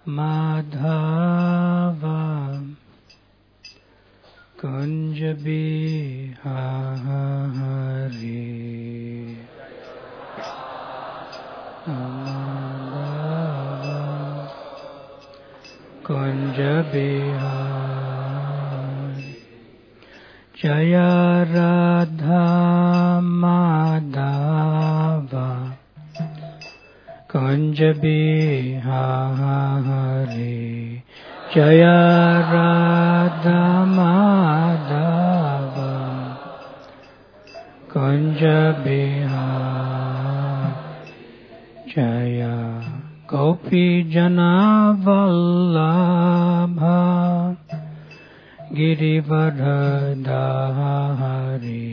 Madhava Kunja Bihari Madhava Kunja Bihari Jaya Radha Madhava Kunja Bihari Jaya Radha Madhava Kunja Bihari Jaya Gopi Jana Vallabha Girivardhari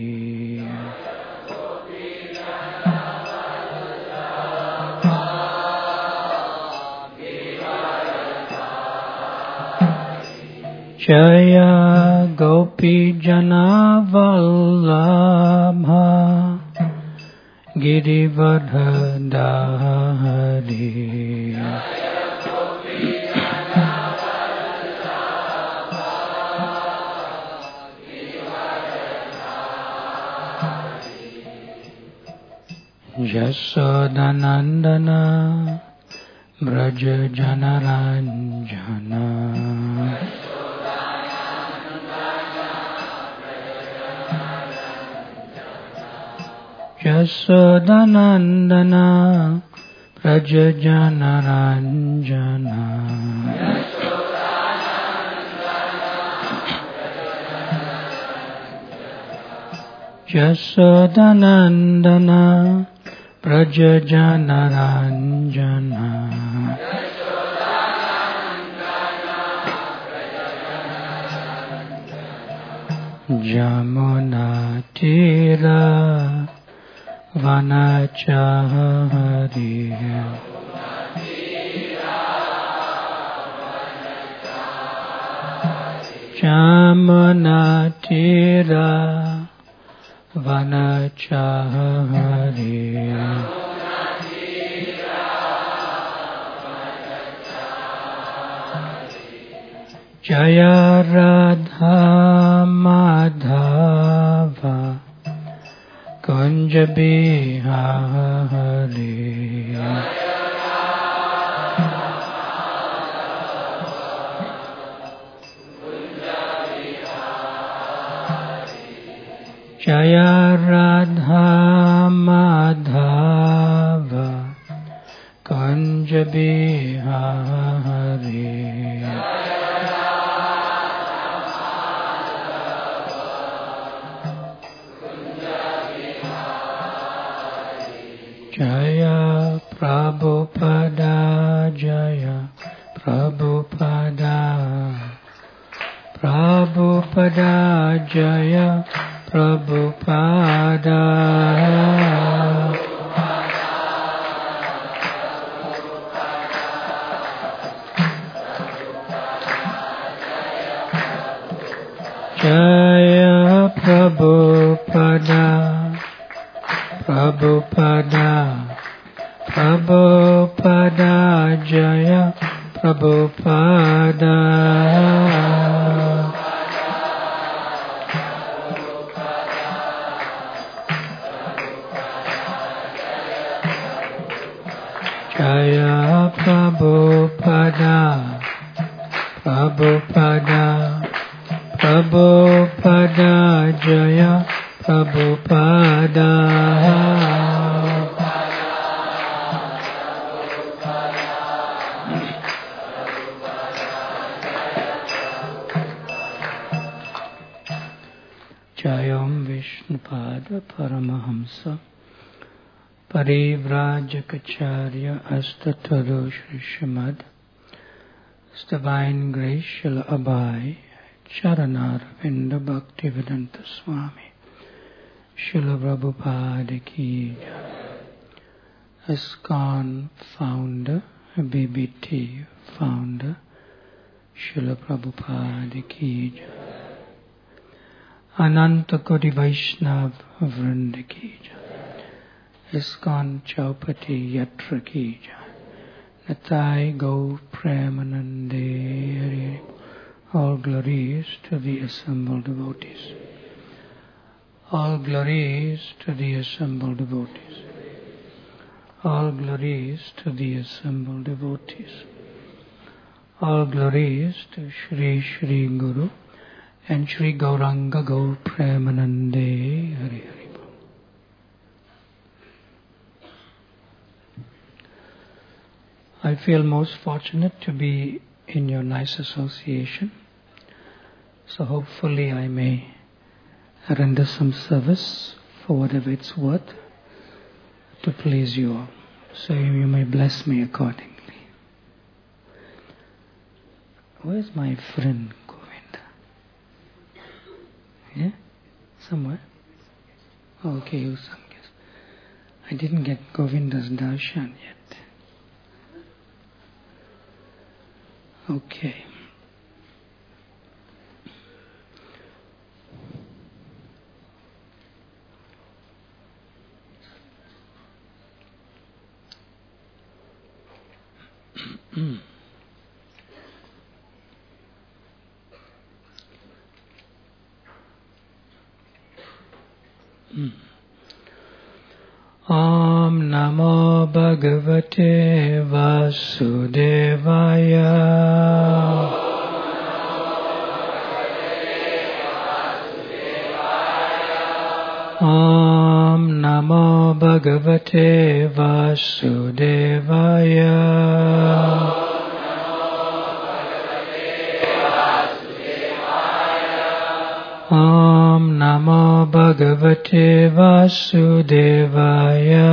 Jaya Gopi Jana Vallabha Girivardhari Jasodanandana Braja Janaranjana Jasodanandana Braja Janaranjana Jasodanandana Braja Janaranjana Jamuna Tira Vanachari Jamuna Tira Vanachari Jaya Radha Madhava Kunja Bihari Jaya Radha Madhava Kunja Bihari Jaya Prabhupada Jaya Prabhupada Prabhupada Jaya Prabhupada Jaya Prabhupada Prabhupada Prabhupada Jaya Prabhupada Jaya Prabhupada Prabhupada Prabhupada Jaya Prabhupada Jayam Vishnupada Paramahamsa Parivrajacharya Astatado Shri Srimad His Divine Grace Srila Abhay Charanaravinda Bhaktivedanta Swami Srila Prabhupada Ki Jai. ISKCON founder, BBT founder Srila Prabhupada Ki Jai. Ananta Koti Vaishnav Vrinda Ki Jai. ISKCON Chaupati Yatra Ki Jai. Natai Go Premanande Hari. All glories to the assembled devotees. All glories to the assembled devotees. All glories to the assembled devotees. All glories to Shri Shri Guru and Shri Gauranga Go Premanande Hari Hari. I feel most fortunate to be in your nice association. So hopefully I may render some service for whatever it's worth to please you all. So you may bless me accordingly. Where's my friend Govinda? Yeah? Somewhere? Okay, you some guess. I didn't get Govinda's darshan yet. Okay. Om Namo Bhagavate Vasudevaya. Om Namo Bhagavate Vasudevaya. Om Namo Bhagavate Vasudevaya.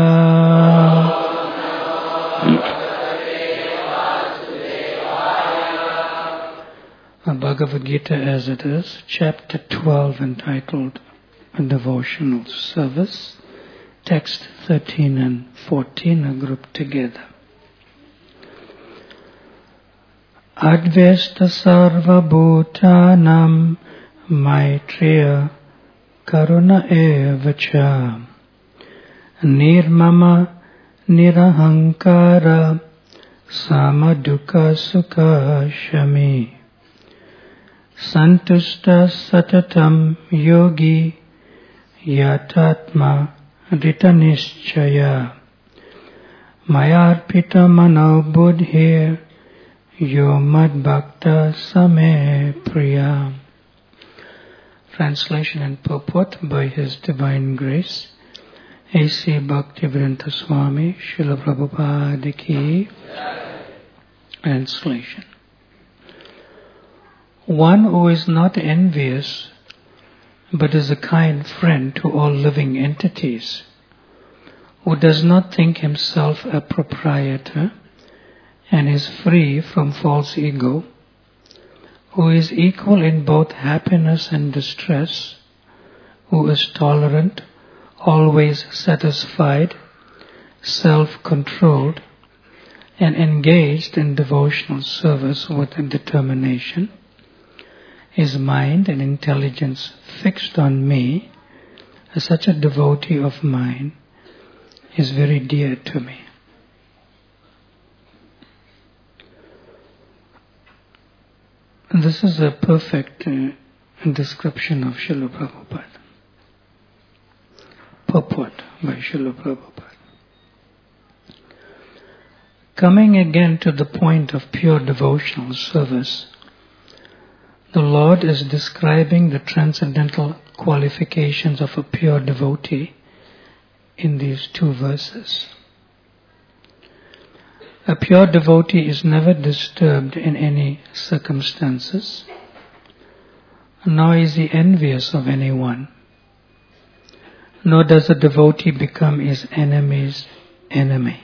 Bhagavad Gita as it is, chapter 12 entitled A Devotional Service, text 13 and 14 are grouped together. Advesta sarva bhutanam Maitreya Karuna Evacha Nirmama Nirahankara Samadukha Sukha Shami Santusta Satatam Yogi Yatatma Ritanischaya Mayarpita Mano Buddhir Yo Mad Bhakta Same Priya. Translation and purport by His Divine Grace, A.C. Bhaktivedanta Swami, Srila Prabhupada Ki. Translation. One who is not envious, but is a kind friend to all living entities, who does not think himself a proprietor and is free from false ego, who is equal in both happiness and distress, who is tolerant, always satisfied, self-controlled, and engaged in devotional service with determination, his mind and intelligence fixed on me, such a devotee of mine is very dear to me. This is a perfect description of Srila Prabhupada. Purport by Srila Prabhupada. Coming again to the point of pure devotional service, the Lord is describing the transcendental qualifications of a pure devotee in these two verses. A pure devotee is never disturbed in any circumstances, nor is he envious of anyone, nor does a devotee become his enemy's enemy.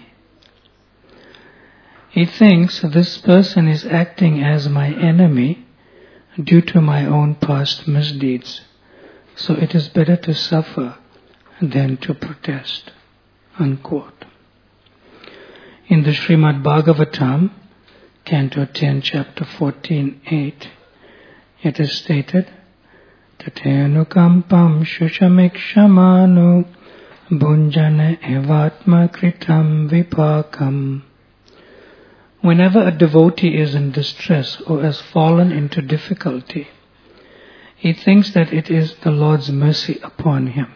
He thinks this person is acting as my enemy due to my own past misdeeds, so it is better to suffer than to protest. Unquote. In the Srimad Bhagavatam, Canto 10, Chapter 14:8, it is stated, Tatenu kampam shushamikṣamanu bhunjana evatma kritam vipakam Whenever a devotee is in distress or has fallen into difficulty, he thinks that it is the Lord's mercy upon him.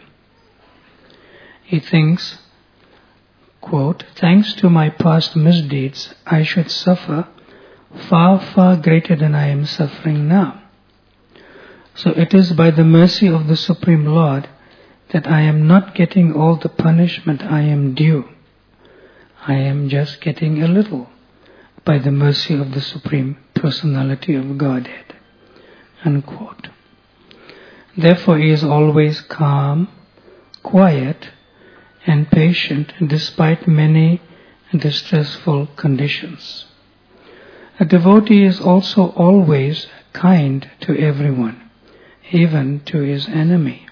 He thinks, quote, "Thanks to my past misdeeds, I should suffer far, far greater than I am suffering now. So it is by the mercy of the Supreme Lord that I am not getting all the punishment I am due. I am just getting a little by the mercy of the Supreme Personality of Godhead." Unquote. Therefore, he is always calm, quiet, and patient despite many distressful conditions. A devotee is also always kind to everyone, even to his enemy.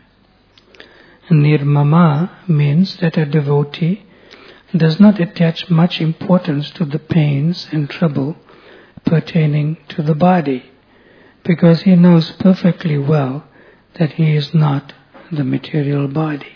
Nirmama means that a devotee does not attach much importance to the pains and trouble pertaining to the body, because he knows perfectly well that he is not the material body.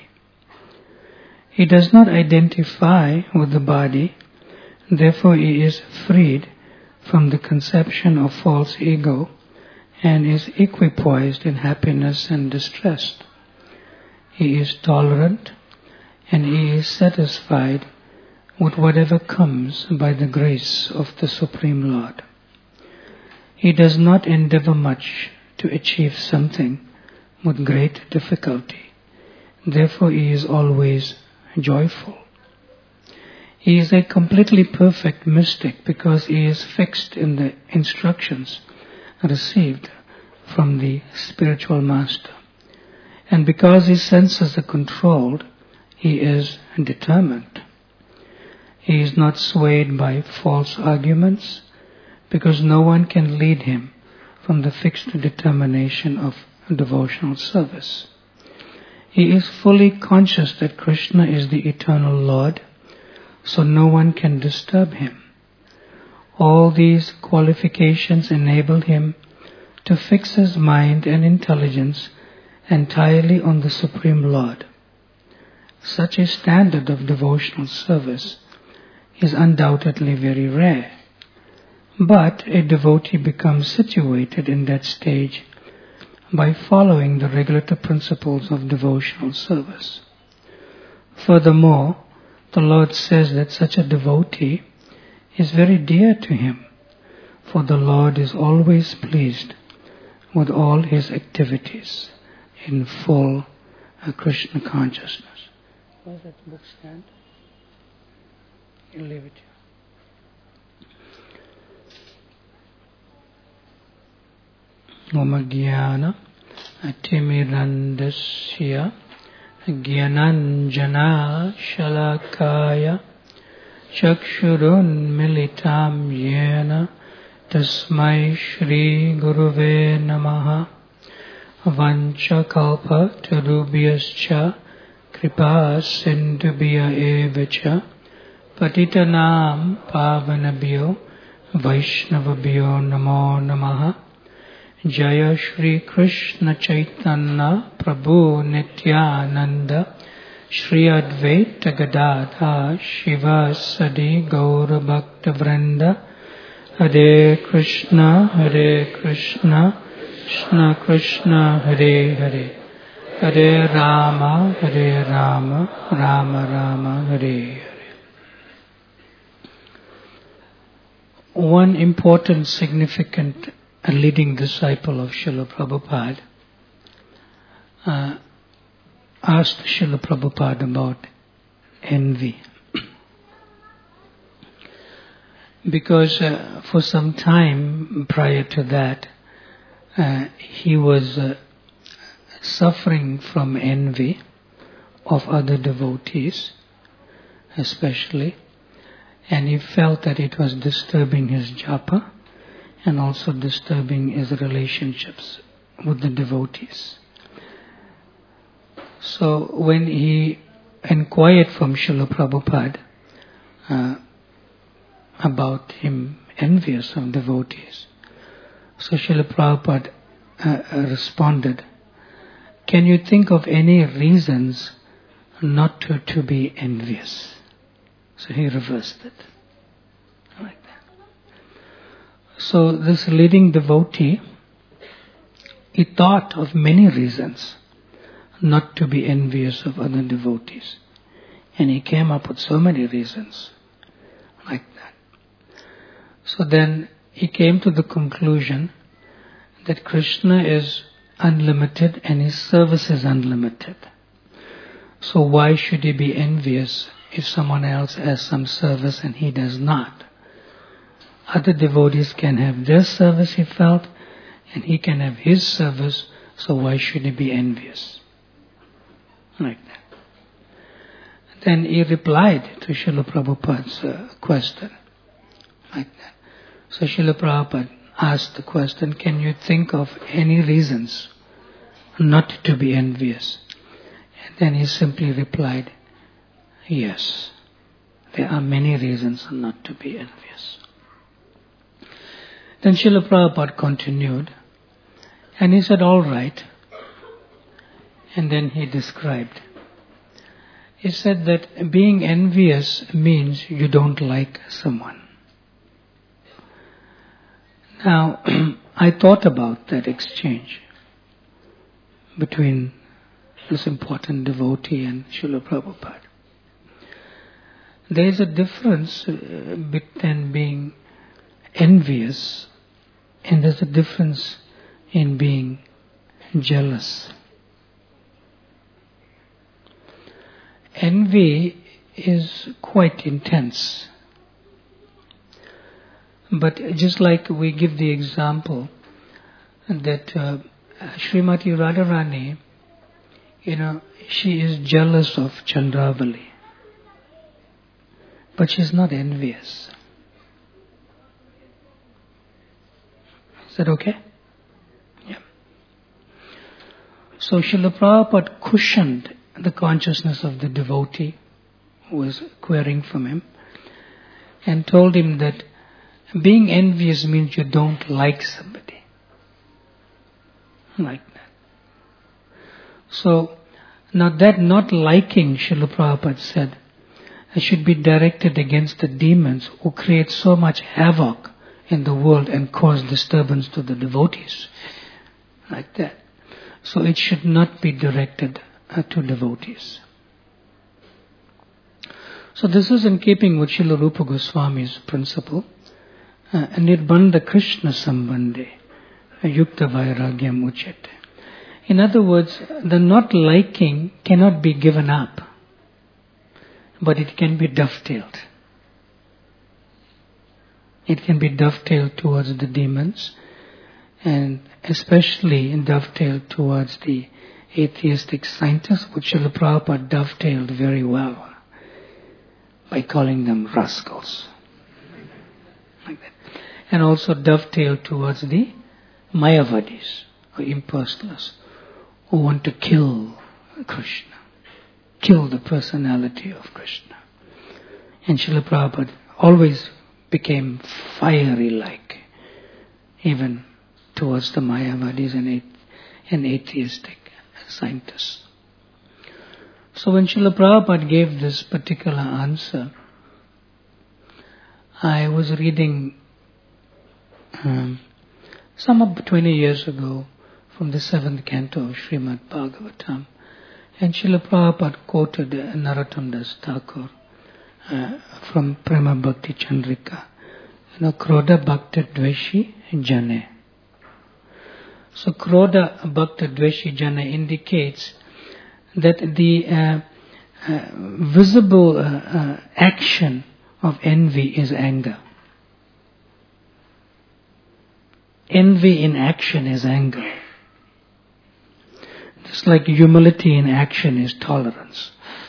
He does not identify with the body, therefore he is freed from the conception of false ego and is equipoised in happiness and distress. He is tolerant and he is satisfied with whatever comes by the grace of the Supreme Lord. He does not endeavor much to achieve something with great difficulty. Therefore he is always joyful. He is a completely perfect mystic because he is fixed in the instructions received from the spiritual master. And because his senses are controlled, he is determined. He is not swayed by false arguments because no one can lead him from the fixed determination of devotional service. He is fully conscious that Krishna is the eternal Lord, so no one can disturb him. All these qualifications enable him to fix his mind and intelligence entirely on the Supreme Lord. Such a standard of devotional service is undoubtedly very rare, but a devotee becomes situated in that stage by following the regulative principles of devotional service. Furthermore, the Lord says that such a devotee is very dear to him, for the Lord is always pleased with all his activities in full Krishna consciousness. Where's that book stand? You leave it here. Omagiyana Atimirandasya Gyananjana Shalakaya Chakshurun Militam Yena Tasmai Shri Guruve Namaha Vancha Kalpa Tarubhyascha Kripa Sindhubhya Evacha Patitanam Pavanabhyo Vaishnavabhyo Namo Namaha Jaya Shri Krishna Chaitanya Prabhu Nityananda Shri Advaita Gadadha Shiva Sadi Gaura Bhakta Vrinda Hare Krishna Krishna Krishna Hare Hare Hare Rama Rama Rama Hare Hare. One important, significant a leading disciple of Srila Prabhupada asked Srila Prabhupada about envy. Because for some time prior to that, he was suffering from envy of other devotees, especially, and he felt that it was disturbing his japa and also disturbing his relationships with the devotees. So when he inquired from Srila Prabhupada about him envious of devotees, so Srila Prabhupada responded, "Can you think of any reasons not to be envious?" So he reversed it like that. So this leading devotee, he thought of many reasons not to be envious of other devotees. And he came up with so many reasons like that. So then he came to the conclusion that Krishna is unlimited and his service is unlimited. So why should he be envious if someone else has some service and he does not? Other devotees can have their service, he felt, and he can have his service, so why should he be envious? Like that. Then he replied to Srila Prabhupada's question. Like that. So Srila Prabhupada asked the question, can you think of any reasons not to be envious? And then he simply replied, yes, there are many reasons not to be envious. Then Srila Prabhupada continued, and he said, all right. And then he described. He said that being envious means you don't like someone. Now, I thought about that exchange between this important devotee and Srila Prabhupada. There is a difference between being envious and there's a difference in being jealous. Envy is quite intense. But just like we give the example that Srimati Radharani, she is jealous of Chandravali. But she's not envious. Is that okay? Yeah. So Srila Prabhupada cushioned the consciousness of the devotee who was querying from him and told him that being envious means you don't like somebody. Like that. So, now that not liking, Srila Prabhupada said, should be directed against the demons who create so much havoc in the world and cause disturbance to the devotees. Like that. So it should not be directed to devotees. So this is in keeping with Srila Rupa Goswami's principle. Nirbandha Krishna Sambandhe Yukta Vairagyam Uchete. In other words, the not liking cannot be given up, but it can be dovetailed. It can be dovetailed towards the demons, and especially dovetailed towards the atheistic scientists, which Srila Prabhupada dovetailed very well by calling them rascals. Like that. And also dovetail towards the Mayavadis, or impersonalists, who want to kill Krishna, kill the personality of Krishna. And Srila Prabhupada always became fiery-like, even towards the Mayavadis and atheistic scientists. So when Srila Prabhupada gave this particular answer, I was reading some of 20 years ago from the 7th canto of Srimad Bhagavatam, and Srila Prabhupada quoted Narottam Das Thakur from Prema Bhakti Chandrika, Krodha Bhakta Dveshi Jane. So Krodha Bhakta Dveshi Jane indicates that the visible action of envy is anger. Envy in action is anger. Just like humility in action is tolerance.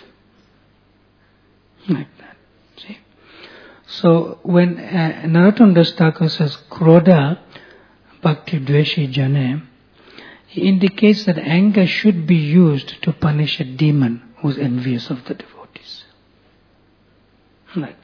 Like that. See? So when Narottam Das Thakur says Krodha Bhakti Dveshi Jane, he indicates that anger should be used to punish a demon who is envious of the devotees. Like that.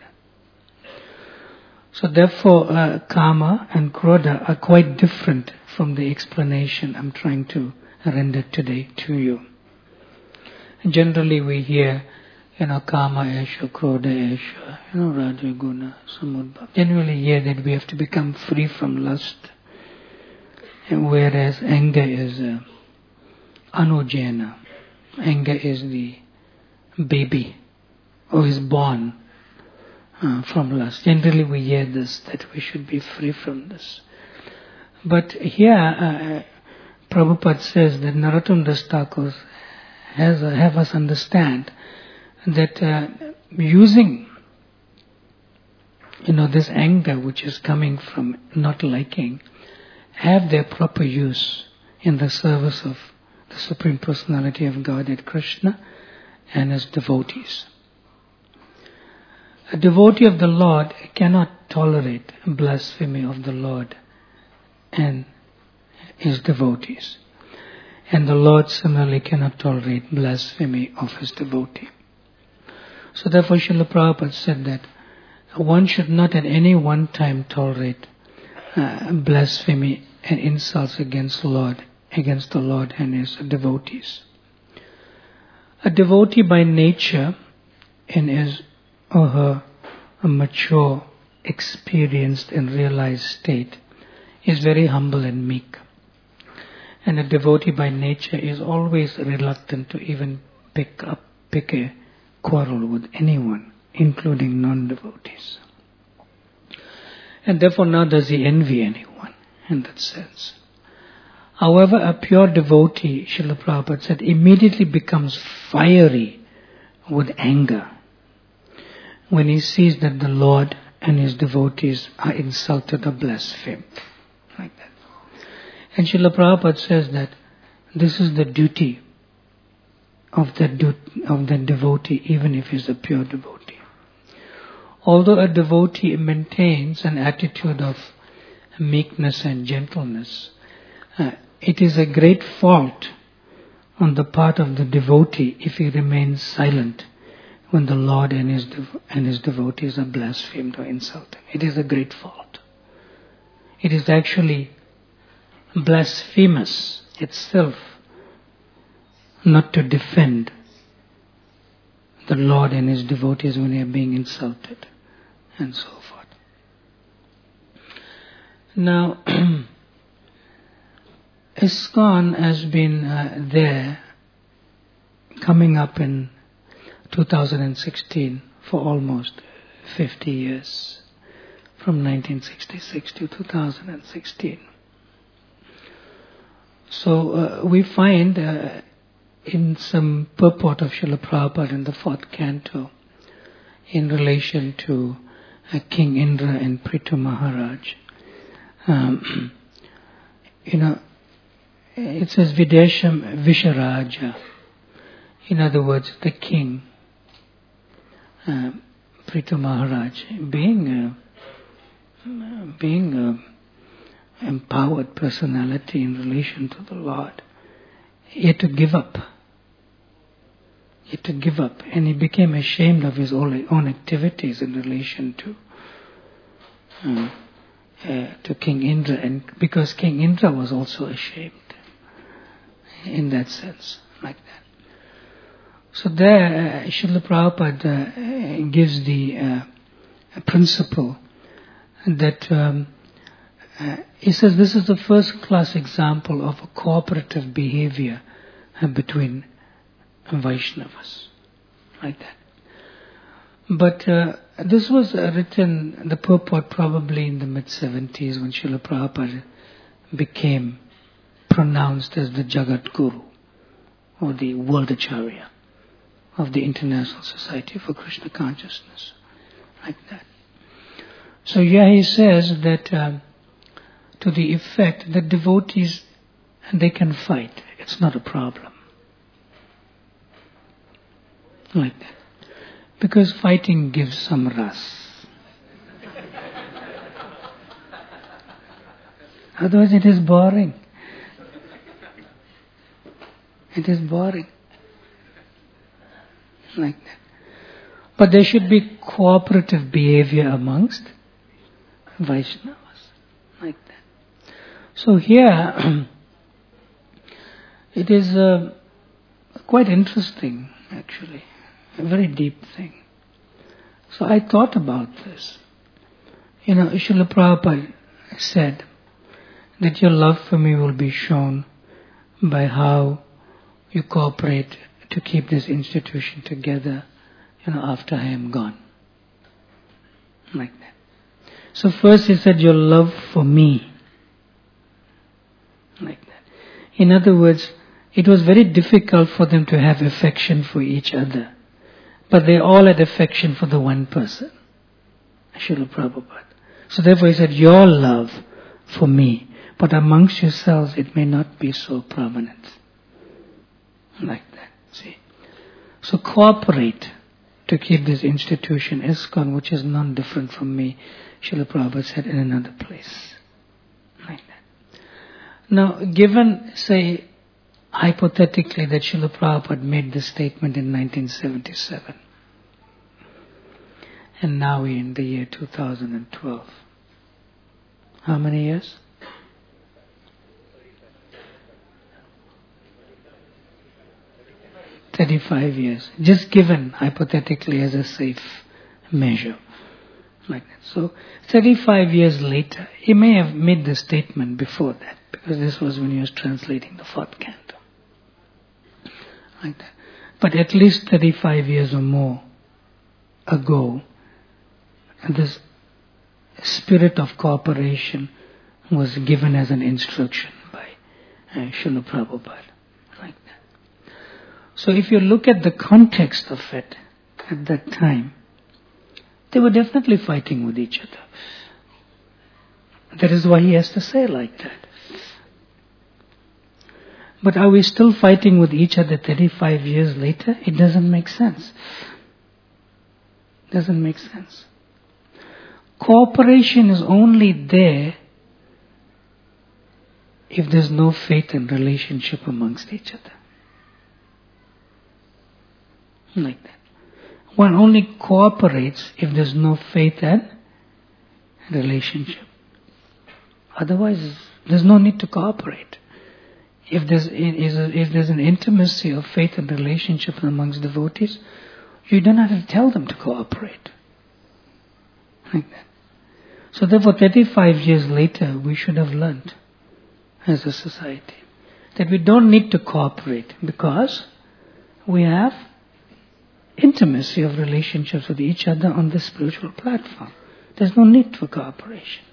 So therefore, Kama and Krodha are quite different from the explanation I'm trying to render today to you. And generally we hear, Kama esha, Krodha esha, Raja Guna, Samudbhav. Generally here that we have to become free from lust. And whereas anger is anujena. Anger is the baby who is born from lust. Generally we hear this, that we should be free from this. But here Prabhupada says that Narottam Das Thakur have us understand that using this anger which is coming from not liking, have their proper use in the service of the Supreme Personality of Godhead Krishna and His devotees. A devotee of the Lord cannot tolerate blasphemy of the Lord and His devotees. And the Lord similarly cannot tolerate blasphemy of His devotee. So therefore Srila Prabhupada said that one should not at any one time tolerate blasphemy and insults against the Lord and His devotees. A devotee by nature, in his or her mature, experienced and realized state, is very humble and meek. And a devotee by nature is always reluctant to even pick a quarrel with anyone, including non-devotees. And therefore nor does he envy anyone in that sense. However, a pure devotee, Srila Prabhupada said, immediately becomes fiery with anger when he sees that the Lord and His devotees are insulted or blasphemed. Like that. And Srila Prabhupada says that this is the duty of the devotee, even if he is a pure devotee. Although a devotee maintains an attitude of meekness and gentleness, it is a great fault on the part of the devotee if he remains silent when the Lord and His devotees are blasphemed or insulted. It is a great fault. It is actually blasphemous itself not to defend the Lord and His devotees when they are being insulted, and so forth. Now, ISKCON has been there, coming up in 2016 for almost 50 years, from 1966 to 2016. So we find in some purport of Srila Prabhupada in the 4th canto, in relation to King Indra and Prithu Maharaj, it says Videsham Visharaja. In other words, the king, Prithu Maharaj, being empowered personality in relation to the Lord, he had to give up. And he became ashamed of his own activities in relation to King Indra, and because King Indra was also ashamed in that sense, like that. So there, Srila Prabhupada gives the principle that he says this is the first class example of a cooperative behavior between Vaishnavas, like that. But this was written, the purport probably in the mid-70s when Srila Prabhupada became pronounced as the Jagat Guru, or the World Acharya of the International Society for Krishna Consciousness, like that. So here he says that to the effect that devotees, they can fight, it's not a problem, like that, because fighting gives some ras. Otherwise it is boring. It is boring, like that. But there should be cooperative behavior amongst Vaishnavas, like that. So here, it is quite interesting, actually, A very deep thing. So I thought about this. Srila Prabhupada said that your love for me will be shown by how you cooperate to keep this institution together, after I am gone. Like that. So first he said your love for me. Like that. In other words, it was very difficult for them to have affection for each other. But they all had affection for the one person, Srila Prabhupada. So therefore he said, your love for me, but amongst yourselves it may not be so prominent. Like that, see. So cooperate to keep this institution, ISKCON, which is none different from me, Srila Prabhupada said in another place. Like that. Now, given, say, hypothetically that Srila Prabhupada made this statement in 1977, and now we're in the year 2012. How many years? 35 years. Just given hypothetically as a safe measure. Like that. So 35 years later, he may have made the statement before that, because this was when he was translating the fourth canto. Like that. But at least 35 years or more ago, this spirit of cooperation was given as an instruction by Srila Prabhupada. Like that. So if you look at the context of it at that time, they were definitely fighting with each other. That is why he has to say like that. But are we still fighting with each other 35 years later? It doesn't make sense. Doesn't make sense. Cooperation is only there if there's no faith and relationship amongst each other. Like that. One only cooperates if there's no faith and relationship. Otherwise, there's no need to cooperate. If there's an intimacy of faith and relationship amongst devotees, you don't have to tell them to cooperate. Like that. So therefore, 35 years later, we should have learned as a society that we don't need to cooperate because we have intimacy of relationships with each other on the spiritual platform. There's no need for cooperation.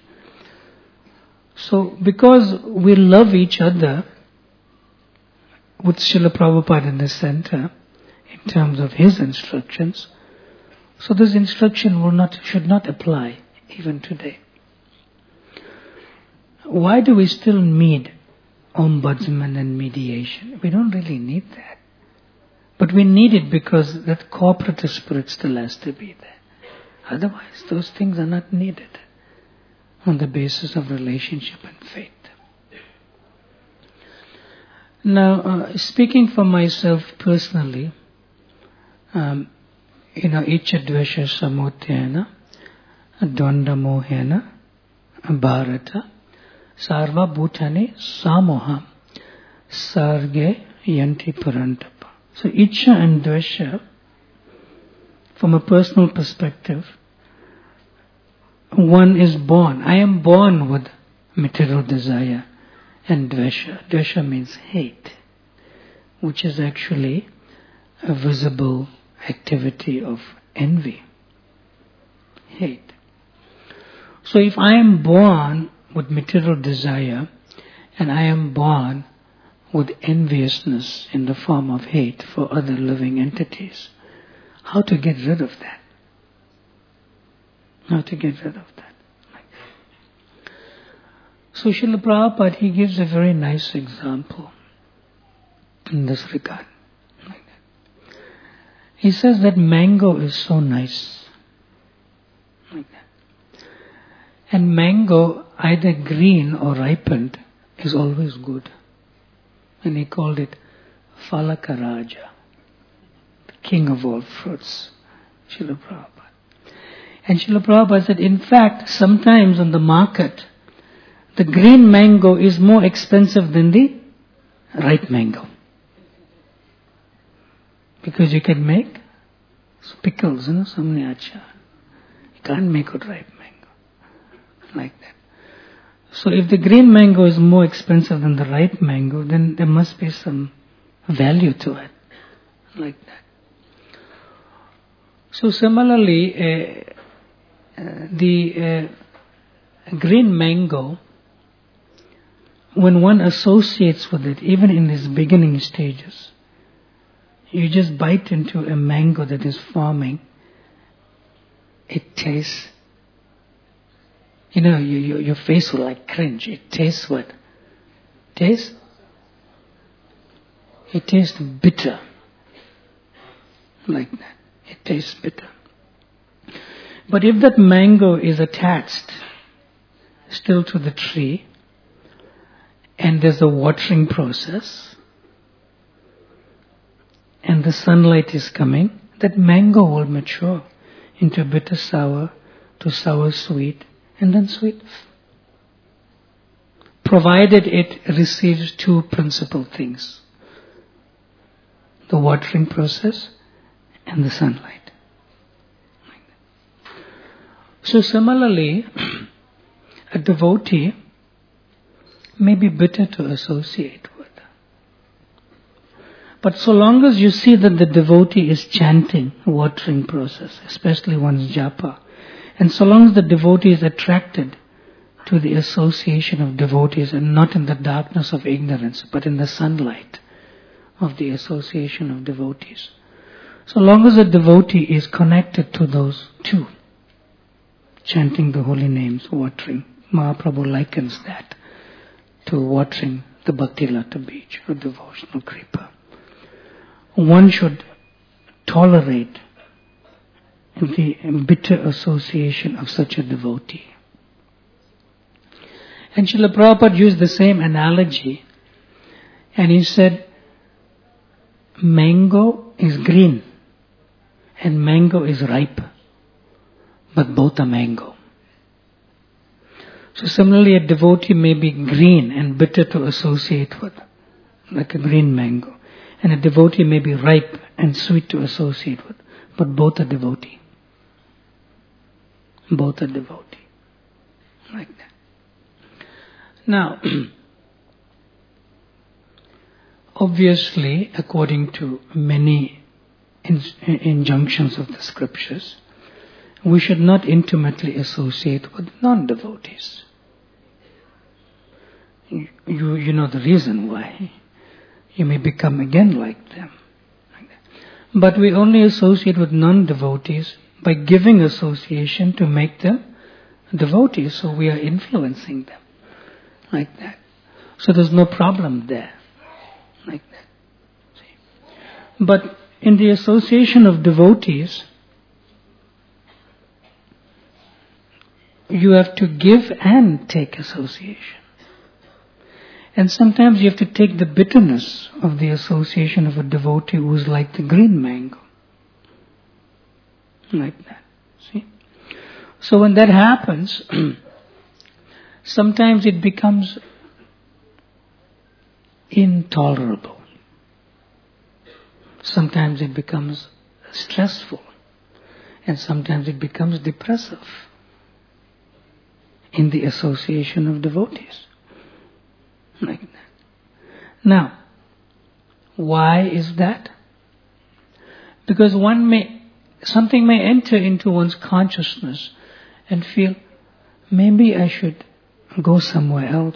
So because we love each other with Srila Prabhupada in the center in terms of his instructions, so this instruction should not apply even today. Why do we still need ombudsman and mediation? We don't really need that. But we need it because that cooperative spirit still has to be there. Otherwise, those things are not needed on the basis of relationship and faith. Now, speaking for myself personally, Icha Dvesha Samutyena, Dvanda Mohena, Bharata, Sarva Bhutani Samoha, Sarge Yanti Parantapa. So Icha and Dvesha, from a personal perspective, one is born. I am born with material desire and Dvesha. Dvesha means hate, which is actually a visible activity of envy. Hate. So if I am born with material desire and I am born with enviousness in the form of hate for other living entities, how to get rid of that? How to get rid of that? So Srila Prabhupada, he gives a very nice example in this regard. Like that. He says that mango is so nice. Like that. And mango, either green or ripened, is always good. And he called it Falakaraja, the king of all fruits, Srila Prabhupada. And Srila Prabhupada said, in fact, sometimes on the market, the green mango is more expensive than the ripe mango. Because you can make So pickles, something acha. You can't make out ripe mango. Like that. So if the green mango is more expensive than the ripe mango, then there must be some value to it. Like that. So similarly, the green mango, when one associates with it, even in its beginning stages, you just bite into a mango that is forming, it tastes, your face will like cringe. It tastes what? It tastes bitter. Like that. It tastes bitter. But if that mango is attached still to the tree, and there's a watering process, and the sunlight is coming, that mango will mature into bitter sour, to sour sweet, and then sweet. Provided it receives two principal things: the watering process and the sunlight. So similarly, a devotee may be bitter to associate with. But so long as you see that the devotee is chanting, watering process, especially one's japa, and so long as the devotee is attracted to the association of devotees and not in the darkness of ignorance, but in the sunlight of the association of devotees, so long as the devotee is connected to those two, chanting the holy names, watering, Mahaprabhu likens that to watering the Bhakti Lata beach or devotional kripa. One should tolerate the bitter association of such a devotee. And Srila Prabhupada used the same analogy, and he said, mango is green and mango is ripe, but both are mango. So similarly, a devotee may be green and bitter to associate with, like a green mango. And a devotee may be ripe and sweet to associate with, but both are devotee. Both are devotee. Like that. Now, obviously, according to many injunctions of the scriptures, we should not intimately associate with non-devotees. You know the reason why. You may become again like them. But we only associate with non-devotees by giving association to make them devotees, so we are influencing them. Like that. So there's no problem there. Like that. See? But in the association of devotees, you have to give and take association. And sometimes you have to take the bitterness of the association of a devotee who is like the green mango. Like that. See? So when that happens, sometimes it becomes intolerable. Sometimes it becomes stressful. And sometimes it becomes depressive in the association of devotees. Like that. Now, why is that? Because something may enter into one's consciousness and feel, maybe I should go somewhere else,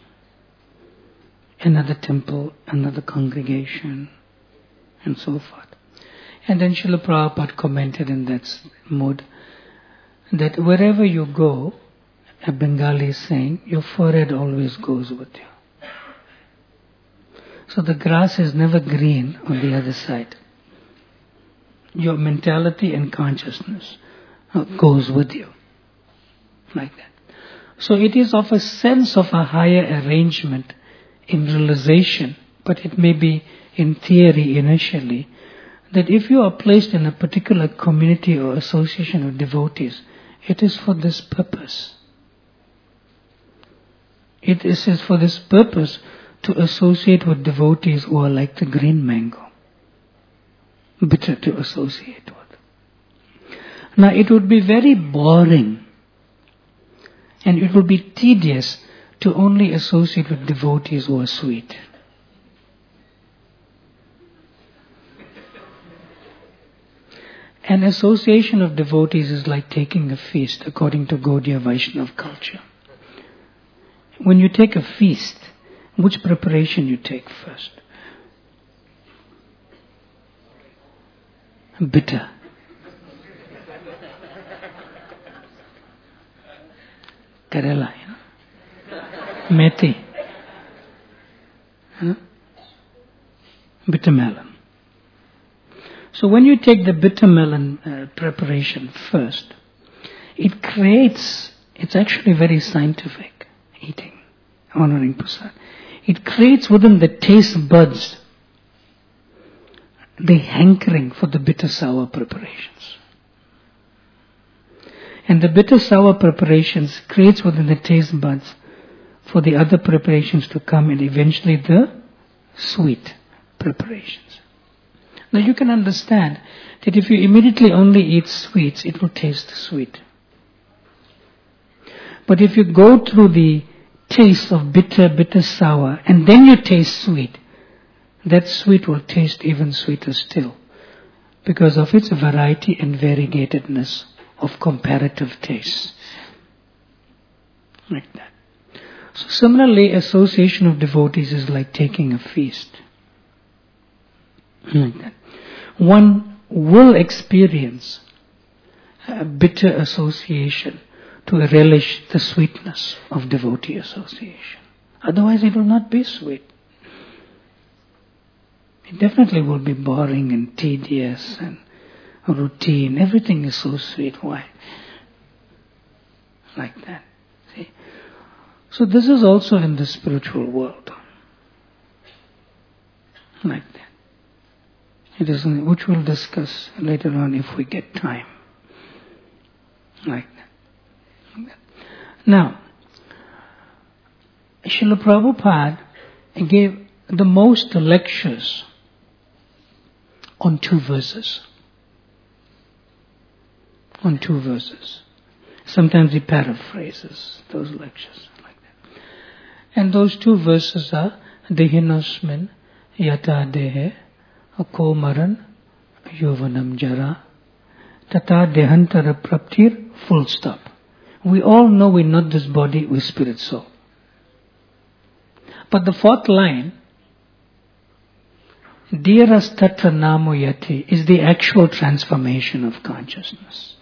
another temple, another congregation, and so forth. And then Srila Prabhupada commented in that mood that wherever you go, a Bengali is saying, your forehead always goes with you. So the grass is never green on the other side. Your mentality and consciousness goes with you. Like that. So it is of a sense of a higher arrangement in realization, but it may be in theory initially, that if you are placed in a particular community or association of devotees, it is for this purpose. It is for this purpose to associate with devotees who are like the green mango, bitter to associate with. Now it would be very boring and it would be tedious to only associate with devotees who are sweet. An association of devotees is like taking a feast according to Gaudiya Vaishnav culture. When you take a feast, which preparation you take first? Bitter. Karela, methi. Bitter melon. So when you take the bitter melon preparation first, it's actually very scientific eating, honoring Prasad. It creates within the taste buds the hankering for the bitter sour preparations. And the bitter sour preparations creates within the taste buds for the other preparations to come and eventually the sweet preparations. Now you can understand that if you immediately only eat sweets, it will taste sweet. But if you go through the taste of bitter, sour, and then you taste sweet, that sweet will taste even sweeter still because of its variety and variegatedness of comparative taste. Like that. So similarly, association of devotees is like taking a feast. Like that. One will experience a bitter association to relish the sweetness of devotee association. Otherwise it will not be sweet. It definitely will be boring and tedious and routine. Everything is so sweet. Why? Like that. See? So this is also in the spiritual world. Like that. It is, which we'll discuss later on if we get time. Like that. Like that. Now, Srila Prabhupada gave the most lectures on 2 verses. On 2 verses. Sometimes he paraphrases those lectures like that. And those 2 verses are Dehinosmin Yata Dehe Komaran Yovanam Jara Tata Dehantara Praptir, full stop. We all know we're not this body, we're spirit soul. But the 4th line, Dhiras Tatra Namo Yati, is the actual transformation of consciousness.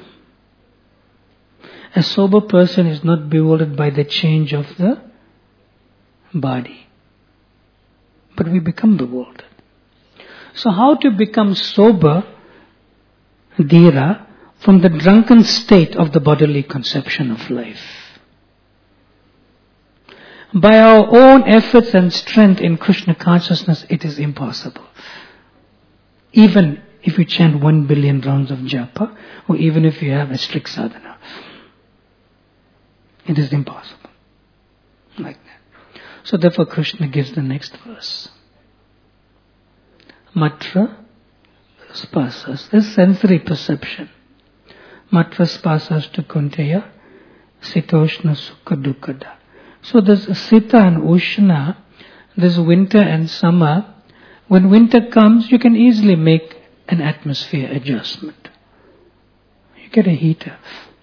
A sober person is not bewildered by the change of the body. But we become bewildered. So how to become sober, dhira, from the drunken state of the bodily conception of life? By our own efforts and strength in Krishna consciousness, it is impossible. Even if you chant 1 billion rounds of japa, or even if you have a strict sadhana, it is impossible. Like that. So therefore Krishna gives the next verse. Matra spasas, this sensory perception. Matra spasas to kunteya, sitoshna sukha dukkada. So there's Sita and Ushna, there's winter and summer. When winter comes, you can easily make an atmosphere adjustment. You get a heater.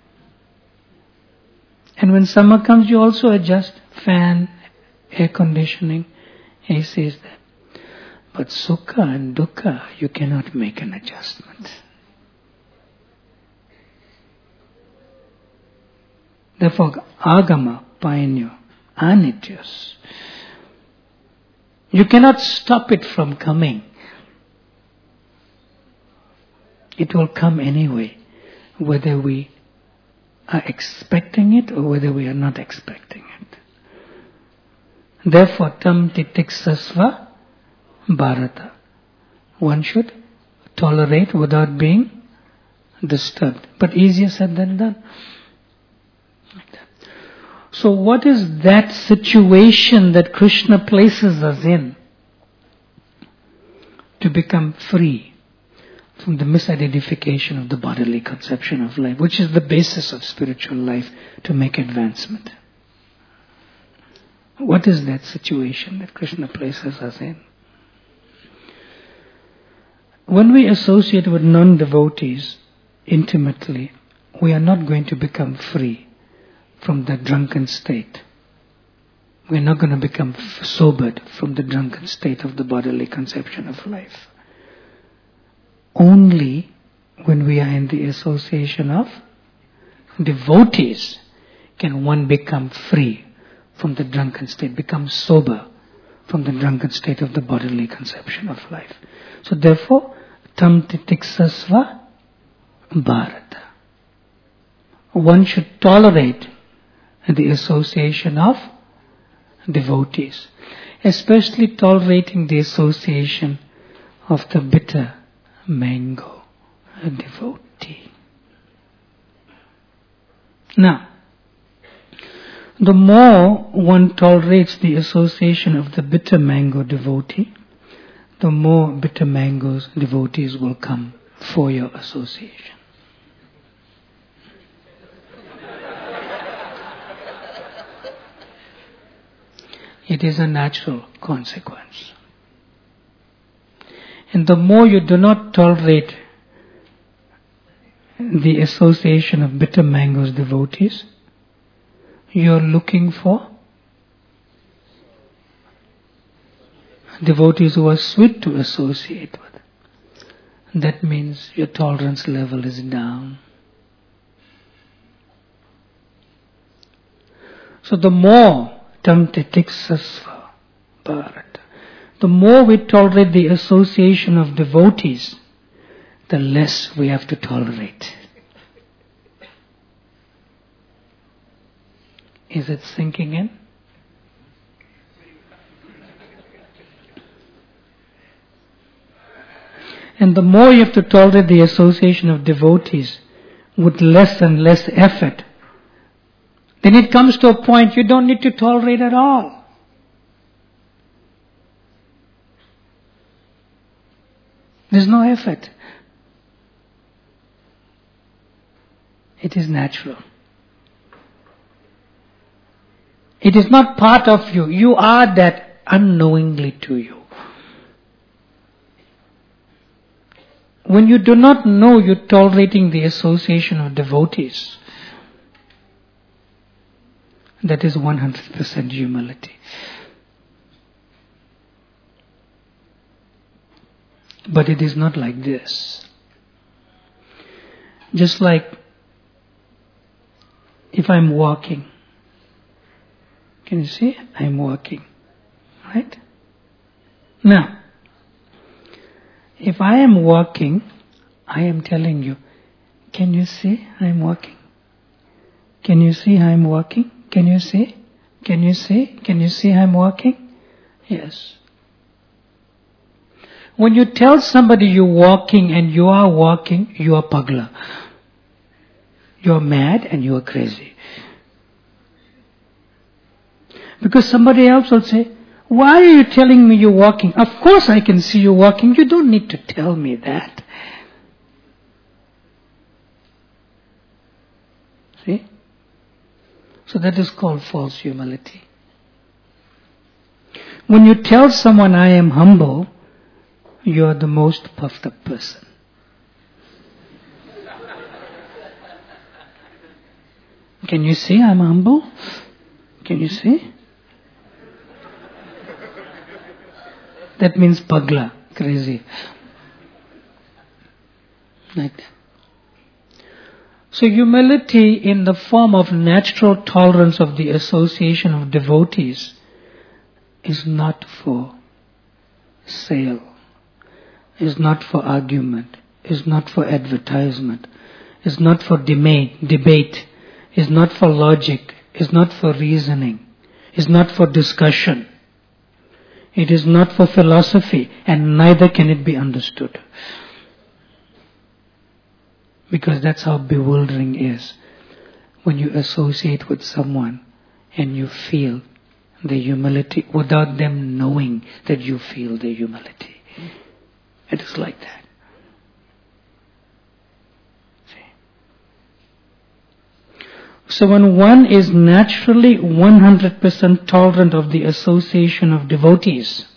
And when summer comes, you also adjust fan, air conditioning. He says that. But Sukha and Dukkha, you cannot make an adjustment. Therefore, Agama, Painyo, Anityas. You cannot stop it from coming. It will come anyway, whether we are expecting it or whether we are not expecting it. Therefore, tam titiksasva bharata. One should tolerate without being disturbed. But easier said than done. Like that. So what is that situation that Krishna places us in to become free from the misidentification of the bodily conception of life, which is the basis of spiritual life to make advancement. What is that situation that Krishna places us in? When we associate with non-devotees intimately, we are not going to become free from the drunken state. We are not going to become sobered from the drunken state of the bodily conception of life. Only when we are in the association of devotees can one become free from the drunken state, become sober from the drunken state of the bodily conception of life. So therefore, tam titiksasva bharata. One should tolerate the association of devotees, especially tolerating the association of the bitter mango, a devotee. Now, the more one tolerates the association of the bitter mango devotee, the more bitter mangoes devotees will come for your association. It is a natural consequence. And the more you do not tolerate the association of bitter mangoes devotees, you are looking for devotees who are sweet to associate with. That means your tolerance level is down. So the more tam titiksasva bharata, the more we tolerate the association of devotees, the less we have to tolerate. Is it sinking in? And the more you have to tolerate the association of devotees with less and less effort, then it comes to a point you don't need to tolerate at all. There's no effort. It is natural. It is not part of you. You are that unknowingly to you. When you do not know you're tolerating the association of devotees, that is 100% humility. But it is not like this. Just like if I'm walking, can you see? I'm walking. Right? Now, if I am walking, I am telling you, can you see I'm walking? Can you see I'm walking? Can you see? Can you see? Can you see I'm walking? Yes. When you tell somebody you're walking and you are walking, you are pagla. You are mad and you are crazy. Because somebody else will say, why are you telling me you're walking? Of course I can see you walking. You don't need to tell me that. See? So that is called false humility. When you tell someone I am humble, you are the most puffed up person. Can you see I'm humble? Can you see? That means pagla, crazy. Like that. So humility in the form of natural tolerance of the association of devotees is not for sale, is not for argument, is not for advertisement, is not for debate, is not for logic, is not for reasoning, is not for discussion. It is not for philosophy, and neither can it be understood. Because that's how bewildering is when you associate with someone and you feel the humility without them knowing that you feel the humility. It is like that. So when one is naturally 100% tolerant of the association of devotees,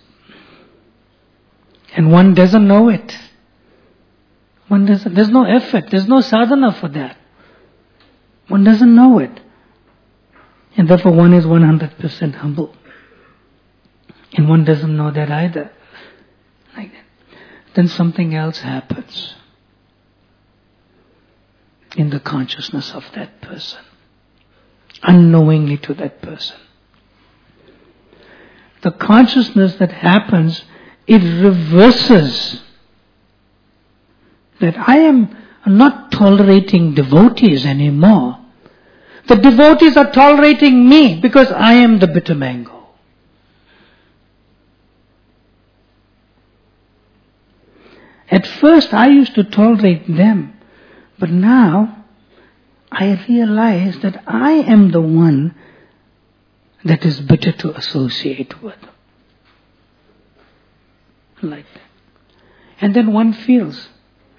and one doesn't know it, there's no effort, there's no sadhana for that. One doesn't know it. And therefore one is 100% humble. And one doesn't know that either. Like that. Then something else happens in the consciousness of that person, unknowingly to that person. The consciousness that happens, it reverses that I am not tolerating devotees anymore. The devotees are tolerating me because I am the bitter mango. At first I used to tolerate them, but now I realize that I am the one that is bitter to associate with. Like that. And then one feels,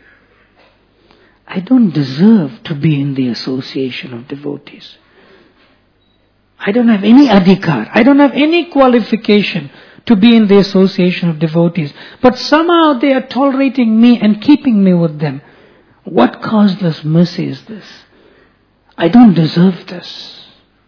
I don't deserve to be in the association of devotees. I don't have any adhikar. I don't have any qualification to be in the association of devotees. But somehow they are tolerating me and keeping me with them. What causeless mercy is this? I don't deserve this.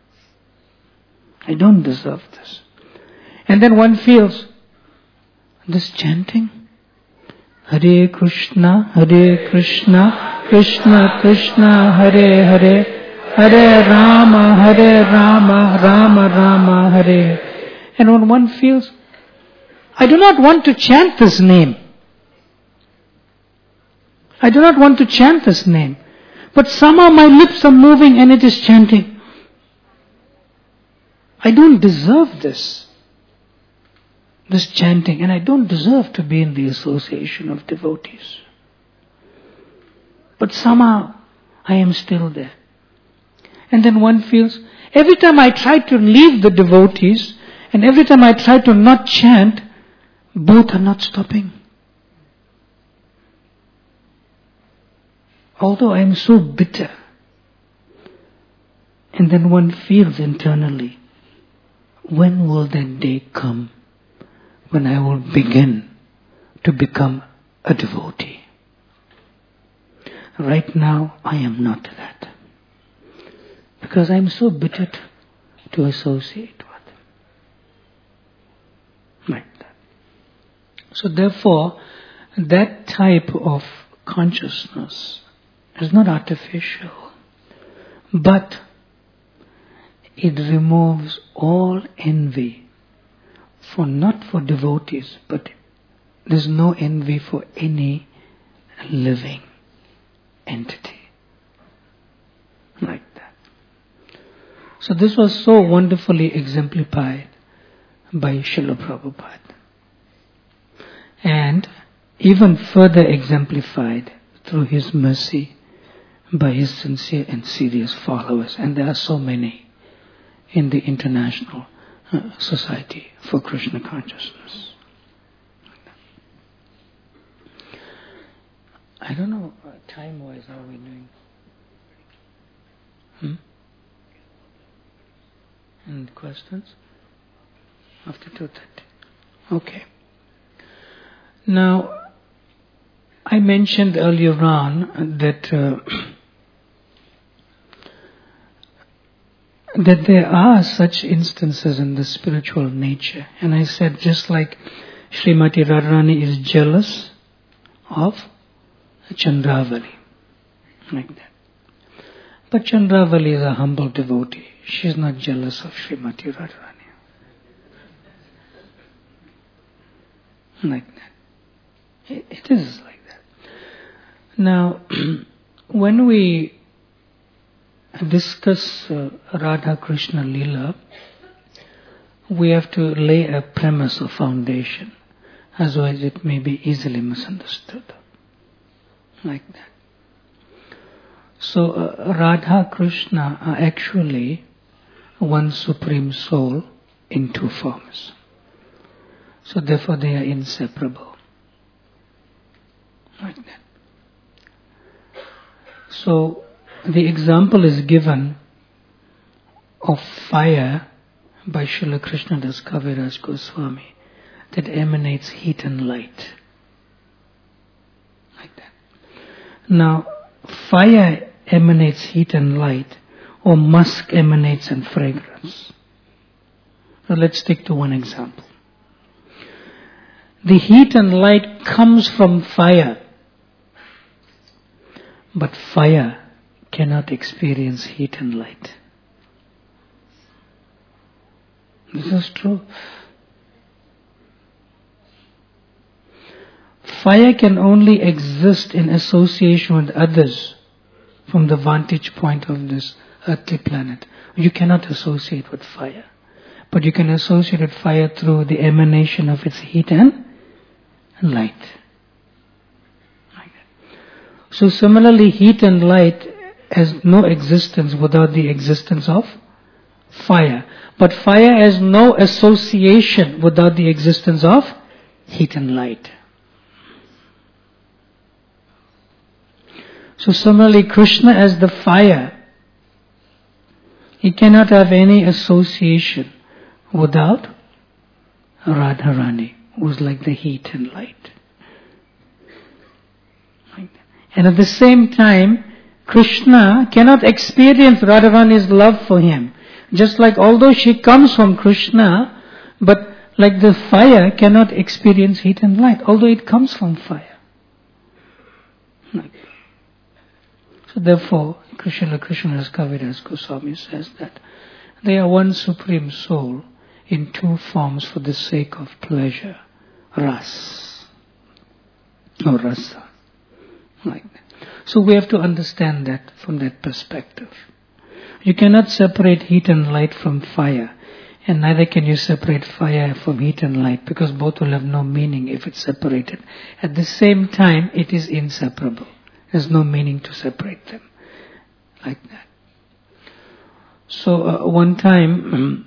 I don't deserve this. And then one feels this chanting, Hare Krishna, Krishna Krishna, Hare Hare, Hare Rama, Rama Rama, Hare. And when one feels, I do not want to chant this name. I do not want to chant this name. But somehow my lips are moving and it is chanting. I don't deserve this chanting, and I don't deserve to be in the association of devotees. But somehow I am still there. And then one feels, every time I try to leave the devotees, and every time I try to not chant, both are not stopping. Although I am so bitter. And then one feels internally, when will that day come when I will begin to become a devotee? Right now, I am not that. Because I am so bitter to associate with. Like that. So therefore, that type of consciousness is not artificial, but it removes all envy, not for devotees, but there's no envy for any living entity. Like that. So this was so wonderfully exemplified by Srila Prabhupada. And even further exemplified through his mercy by his sincere and serious followers. And there are so many in the International Society for Krishna Consciousness. I don't know, time-wise, how are we doing? And questions? After 2:30. Okay. Now, I mentioned earlier on that that there are such instances in the spiritual nature. And I said, just like Srimati Radharani is jealous of Chandravali. Like that. But Chandravali is a humble devotee. She is not jealous of Srimati Radharani. Like that. It is like that. Now, when we discuss Radha Krishna Leela, we have to lay a premise or foundation, otherwise it may be easily misunderstood. Like that. So Radha Krishna are actually one supreme soul in two forms. So therefore they are inseparable. Like that. So the example is given of fire by Srila Krishnadas Kaviraj Goswami that emanates heat and light. Like that. Now, fire emanates heat and light, or musk emanates in fragrance. So let's stick to one example. The heat and light comes from fire, but fire cannot experience heat and light. This is true. Fire can only exist in association with others from the vantage point of this earthly planet. You cannot associate with fire, but you can associate with fire through the emanation of its heat and light. So similarly, heat and light has no existence without the existence of fire. But fire has no association without the existence of heat and light. So similarly, Krishna as the fire, he cannot have any association without Radharani, who is like the heat and light. And at the same time, Krishna cannot experience Radharani's love for him. Just like although she comes from Krishna, but like the fire cannot experience heat and light, although it comes from fire. So therefore, Krishnadas Kaviraj Goswami says that they are one supreme soul in two forms for the sake of pleasure, ras, or rasa. Like that. So we have to understand that from that perspective. You cannot separate heat and light from fire, and neither can you separate fire from heat and light, because both will have no meaning if it's separated. At the same time, it is inseparable. There's no meaning to separate them like that. So one time,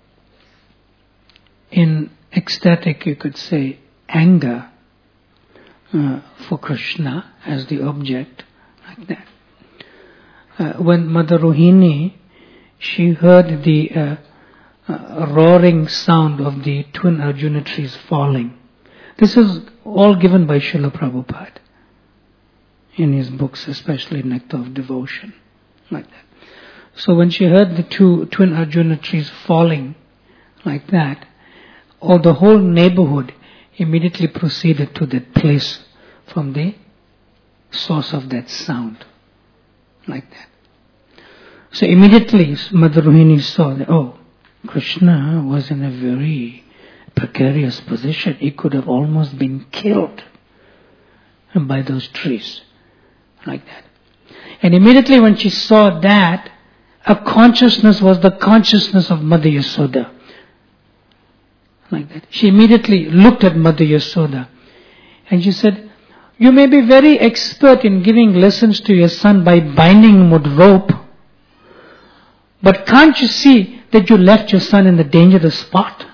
in ecstatic, you could say, anger for Krishna as the object, like that. When Mother Rohini, she heard the roaring sound of the twin Arjuna trees falling. This is all given by Srila Prabhupada in his books, especially Nectar of Devotion, like that. So when she heard the two twin Arjuna trees falling like that, the whole neighborhood immediately proceeded to that place from the source of that sound, like that. So immediately Mother Rohini saw that, Krishna was in a very precarious position. He could have almost been killed by those trees, like that. And immediately when she saw that, a consciousness was the consciousness of Mother Yasoda, like that. She immediately looked at Mother Yasoda and she said, "You may be very expert in giving lessons to your son by binding him with rope, but can't you see that you left your son in the dangerous spot?"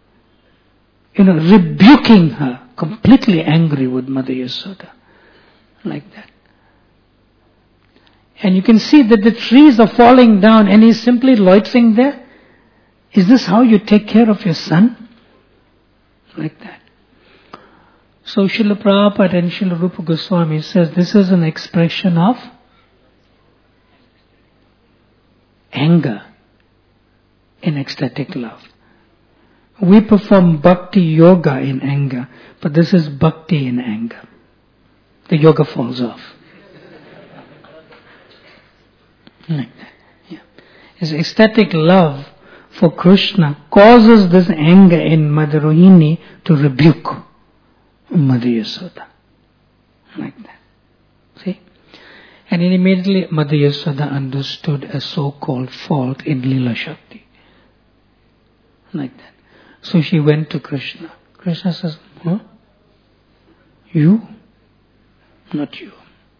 Rebuking her, completely angry with Mother Yasoda, like that. And you can see that the trees are falling down and he's simply loitering there. Is this how you take care of your son? Like that. So Srila Prabhupada and Srila Rupa Goswami says this is an expression of anger in ecstatic love. We perform bhakti yoga in anger, but this is bhakti in anger. The yoga falls off. Like that. Yeah. His ecstatic love for Krishna causes this anger in Mother Rohini to rebuke Mother Yasoda. Like that. See? And immediately Mother Yasoda understood a so-called fault in Leela Shakti. Like that. So she went to Krishna. Krishna says, You? Not you.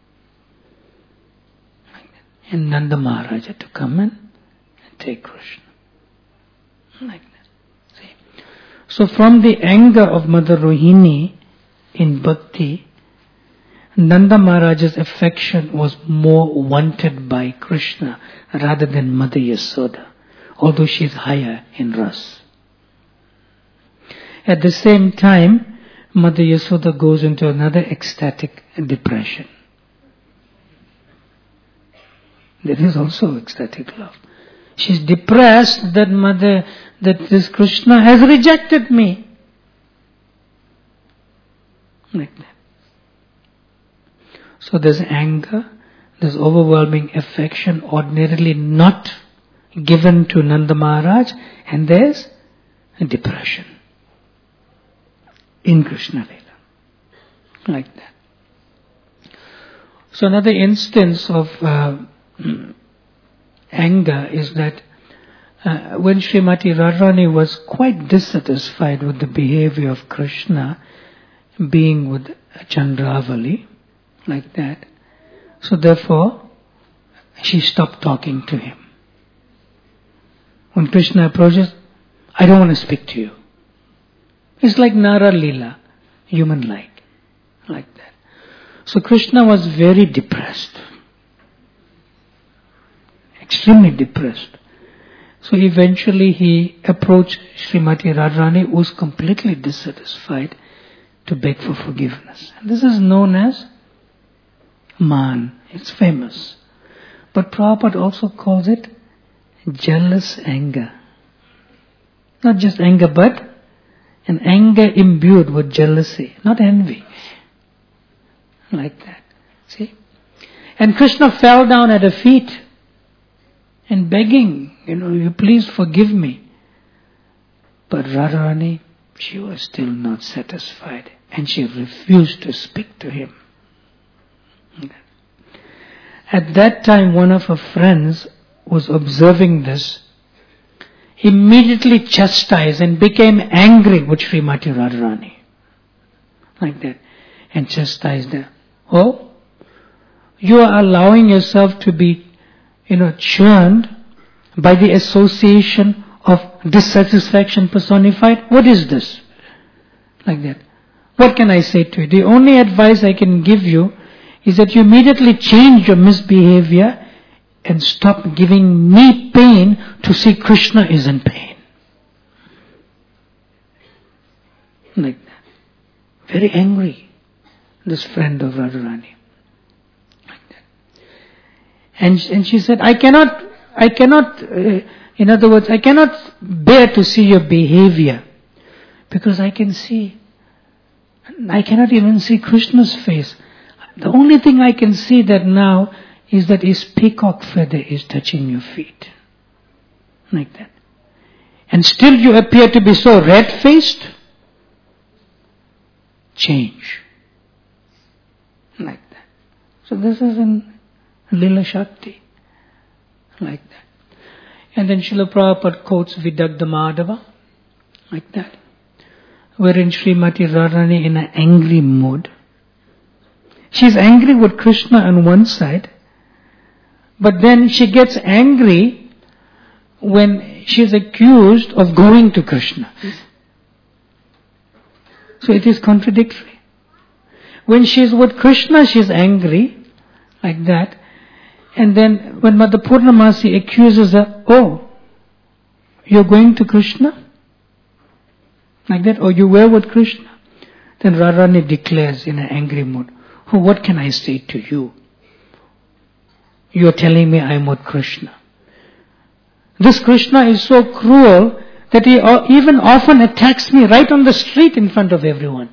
Like that. And Nanda Maharaja to come in and take Krishna. Like that. See? So from the anger of Mother Rohini in bhakti, Nanda Maharaja's affection was more wanted by Krishna rather than Mother Yasoda, although she is higher in ras. At the same time, Mother Yasoda goes into another ecstatic depression. There is also ecstatic love. She's depressed that this Krishna has rejected me. Like that. So there's anger, there's overwhelming affection, ordinarily not given to Nanda Maharaj, and there's a depression in Krishna Lila. Like that. So another instance of anger is that when Srimati Radharani was quite dissatisfied with the behavior of Krishna, being with Chandravali, like that, so therefore she stopped talking to him. When Krishna approaches, I don't want to speak to you. It's like Nara Leela, human-like, like that. So Krishna was very depressed, extremely depressed. So eventually he approached Srimati Radharani, who was completely dissatisfied, to beg for forgiveness. And this is known as Man. It's famous. But Prabhupada also calls it jealous anger. Not just anger, but an anger imbued with jealousy, not envy. Like that. See? And Krishna fell down at her feet and begging, you please forgive me. But Radharani, she was still not satisfied, and she refused to speak to him. At that time, one of her friends was observing this, immediately chastised and became angry with Srimati Radharani. Like that. And chastised her. Oh, you are allowing yourself to be, churned by the association of dissatisfaction personified. What is this? Like that. What can I say to you? The only advice I can give you is that you immediately change your misbehavior and stop giving me pain to see Krishna is in pain. Like that. Very angry, this friend of Radharani. Like that. And she said, I cannot, in other words, I cannot bear to see your behavior, because I cannot even see Krishna's face. The only thing I can see that now is that his peacock feather is touching your feet. Like that. And still you appear to be so red-faced. Change. Like that. So this is in Lila Shakti. Like that. And then Srila Prabhupada quotes Vidagdha Madhava. Like that. Wherein Srimati Radharani in an angry mood. She's angry with Krishna on one side, but then she gets angry when she's accused of going to Krishna. So it is contradictory. When she's with Krishna, she's angry, like that. And then when Mother Purnamasi accuses her, oh, you're going to Krishna? Like that, or you were with Krishna? Then Radharani declares in an angry mood, oh, what can I say to you? You are telling me I am with Krishna. This Krishna is so cruel that he even often attacks me right on the street in front of everyone.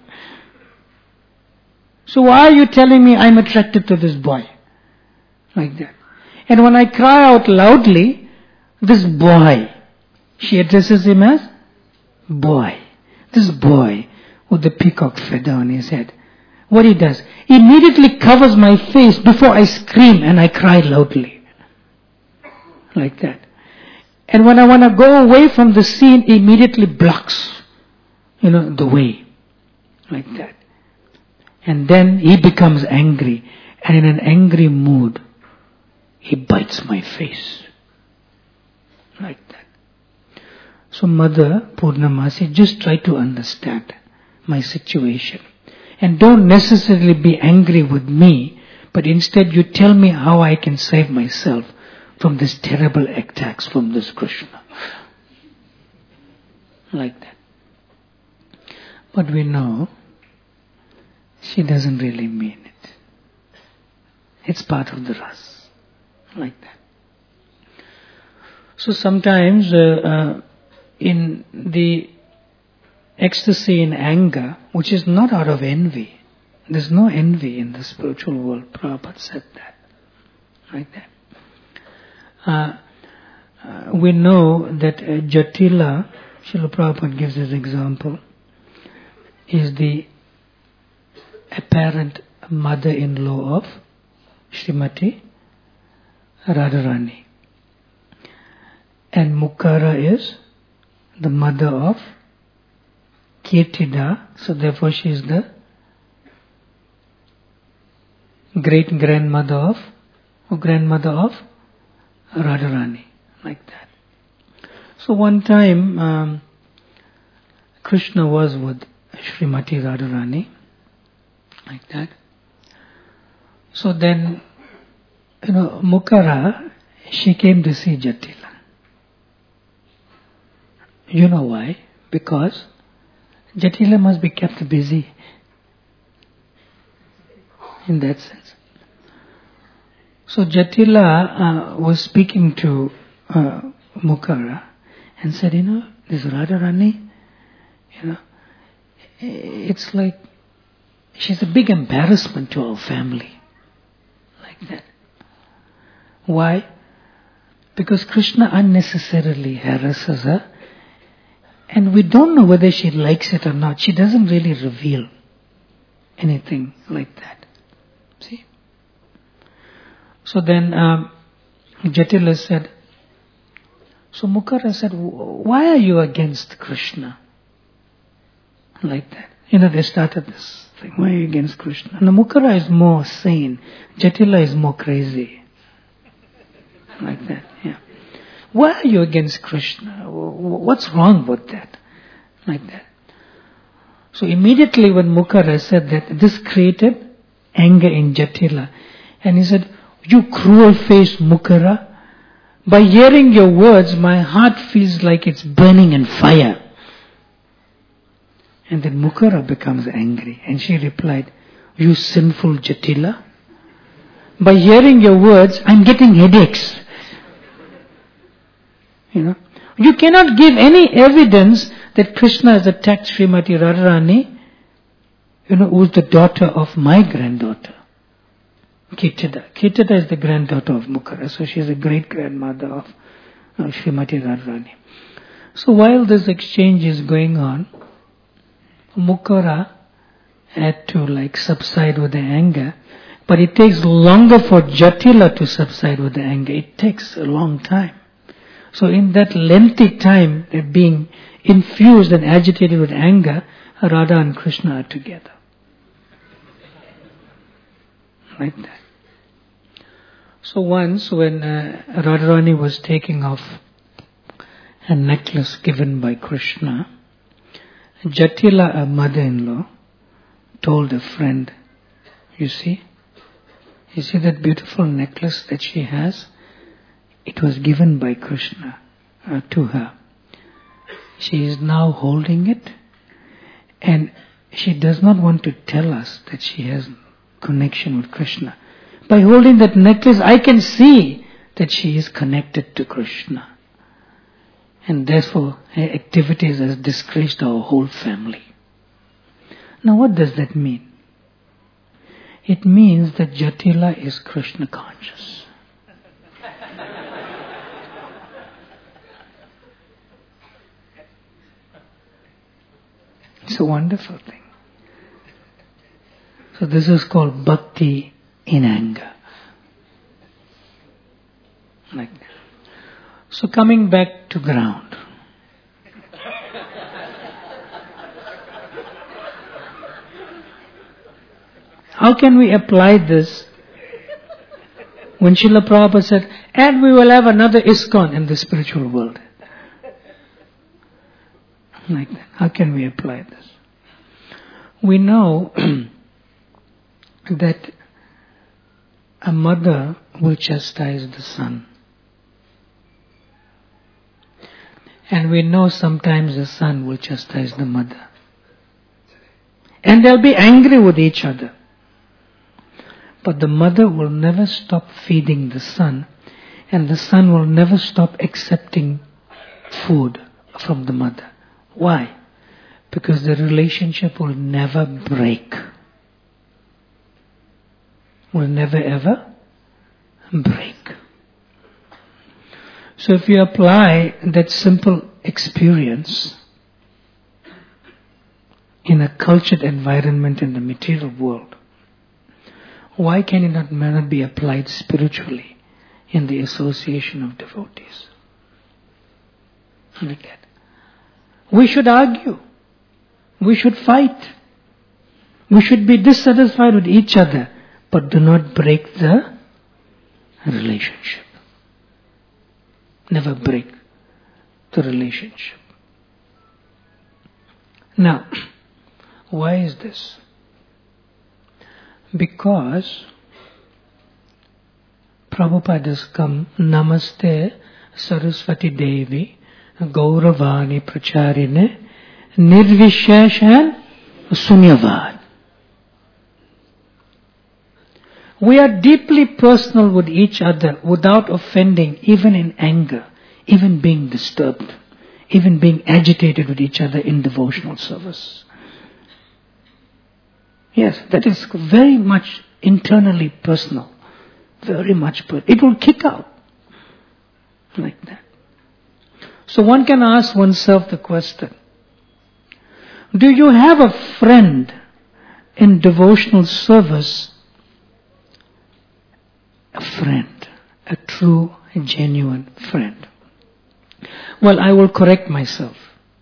So why are you telling me I am attracted to this boy? Like that. And when I cry out loudly, this boy, she addresses him as boy. This boy with the peacock feather on his head. What he does, he immediately covers my face before I scream and I cry loudly. Like that. And when I want to go away from the scene, he immediately blocks, the way. Like that. And then he becomes angry. And in an angry mood, he bites my face. Like that. So Mother Purnamasi, just try to understand my situation. And don't necessarily be angry with me, but instead you tell me how I can save myself from these terrible attacks from this Krishna. Like that. But we know she doesn't really mean it. It's part of the ras. Like that. So sometimes in the ecstasy in anger, which is not out of envy, there's no envy in the spiritual world, Prabhupada said that. Like that. We know that Jatila, Srila Prabhupada gives this example, is the apparent mother-in-law of Srimati Radharani. And Mukara is the mother of Kirtida, so therefore she is the great-grandmother of, or grandmother of Radharani, like that. So one time Krishna was with Srimati Radharani, like that. So then, Mukara, she came to see Jatila. You know why? Because Jatila must be kept busy. In that sense. So Jatila was speaking to Mukara and said, this Radharani, it's like she's a big embarrassment to our family. Like that. Why? Because Krishna unnecessarily harasses her and we don't know whether she likes it or not. She doesn't really reveal anything like that. See? So then Jatila said, so Mukara said, why are you against Krishna? Like that. They started this thing, why are you against Krishna? And Mukara is more sane. Jatila is more crazy. Like that, yeah. Why are you against Krishna? What's wrong with that? Like that. So immediately when Mukara said that, this created anger in Jatila. And he said, you cruel-faced Mukara, by hearing your words, my heart feels like it's burning in fire. And then Mukara becomes angry. And she replied, you sinful Jatila, by hearing your words, I'm getting headaches. You cannot give any evidence that Krishna has attacked Srimati Radharani, who is the daughter of my granddaughter, Kirtida. Kirtida is the granddaughter of Mukara, so she is a great-grandmother of Srimati Radharani. So while this exchange is going on, Mukara had to subside with the anger, but it takes longer for Jatila to subside with the anger. It takes a long time. So in that lengthy time, they're being infused and agitated with anger, Radha and Krishna are together. Like that. So once when Radharani was taking off a necklace given by Krishna, Jatila, a mother-in-law, told a friend, you see that beautiful necklace that she has? It was given by Krishna to her. She is now holding it and she does not want to tell us that she has connection with Krishna. By holding that necklace, I can see that she is connected to Krishna. And therefore, her activities has disgraced our whole family. Now what does that mean? It means that Jatila is Krishna conscious. It's a wonderful thing. So this is called bhakti in anger. Like that. So coming back to ground. How can we apply this when Srila Prabhupada said, and we will have another ISKCON in the spiritual world? Like that. How can we apply this? We know that a mother will chastise the son. And we know sometimes the son will chastise the mother. And they'll be angry with each other. But the mother will never stop feeding the son, and the son will never stop accepting food from the mother. Why? Because the relationship will never break. Will never ever break. So if you apply that simple experience in a cultured environment in the material world, why can it not be applied spiritually in the association of devotees? Like that. We should argue. We should fight. We should be dissatisfied with each other, but do not break the relationship. Never break the relationship. Now, why is this? Because Prabhupada has come, Namaste Saraswati Devi Gauravani Pracharine Nirvishesh and Sunyavad. We are deeply personal with each other without offending, even in anger, even being disturbed, even being agitated with each other in devotional service. Yes, that is very much internally personal. Very much personal. It will kick out. Like that. So one can ask oneself the question, do you have a friend in devotional service? A friend. A true, genuine friend. Well, I will correct myself.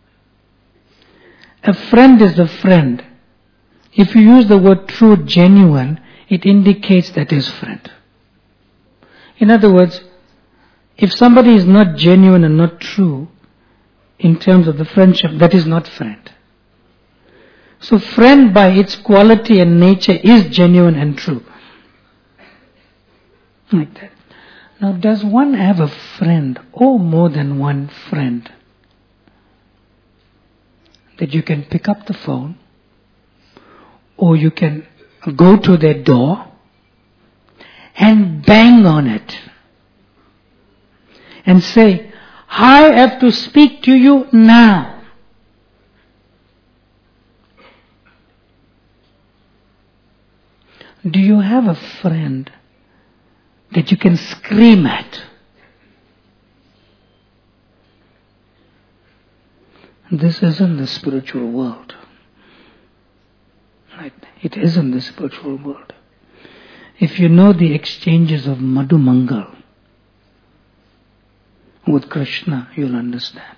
A friend is a friend. If you use the word true, genuine, it indicates that is friend. In other words, if somebody is not genuine and not true in terms of the friendship, that is not friend. So friend by its quality and nature is genuine and true. Like that. Now, does one have a friend or more than one friend that you can pick up the phone, or you can go to their door and bang on it and say, I have to speak to you now. Do you have a friend that you can scream at? This isn't the spiritual world. Right? It isn't the spiritual world. If you know the exchanges of Madhu Mangal with Krishna, you'll understand.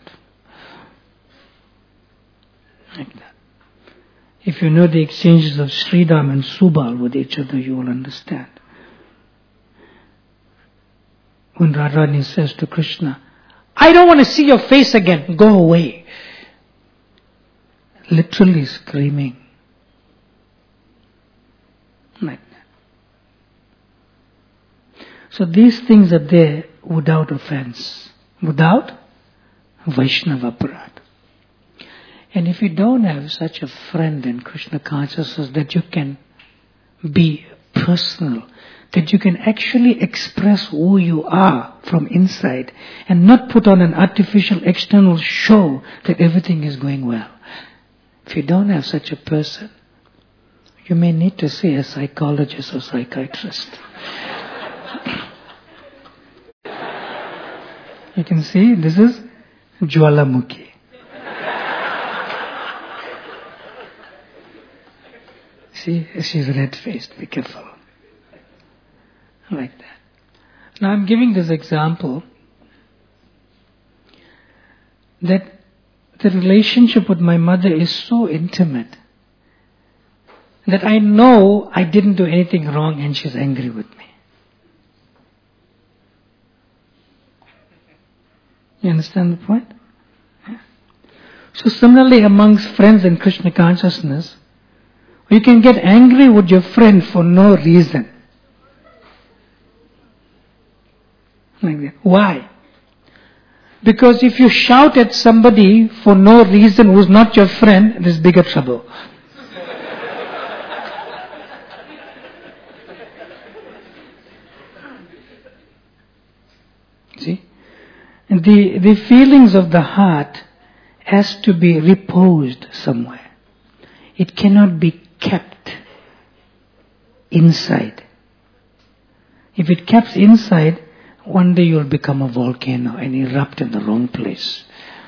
Like that. If you know the exchanges of Sridham and Subal with each other, you will understand. When Radharani says to Krishna, I don't want to see your face again, go away. Literally screaming. Like that. So these things are there without offense, without Vaishnava Aparad. And if you don't have such a friend in Krishna consciousness that you can be personal, that you can actually express who you are from inside and not put on an artificial external show that everything is going well. If you don't have such a person, you may need to see a psychologist or psychiatrist. You can see this is Jwalamukhi. See, she's red-faced, be careful. Like that. Now I'm giving this example that the relationship with my mother is so intimate that I know I didn't do anything wrong and she's angry with me. You understand the point? Yeah. So similarly amongst friends in Krishna consciousness, you can get angry with your friend for no reason. Like that. Why? Because if you shout at somebody for no reason who's not your friend, there's bigger trouble. See? And the feelings of the heart has to be reposed somewhere. It cannot be kept inside. If it kept inside, one day you'll become a volcano and erupt in the wrong place.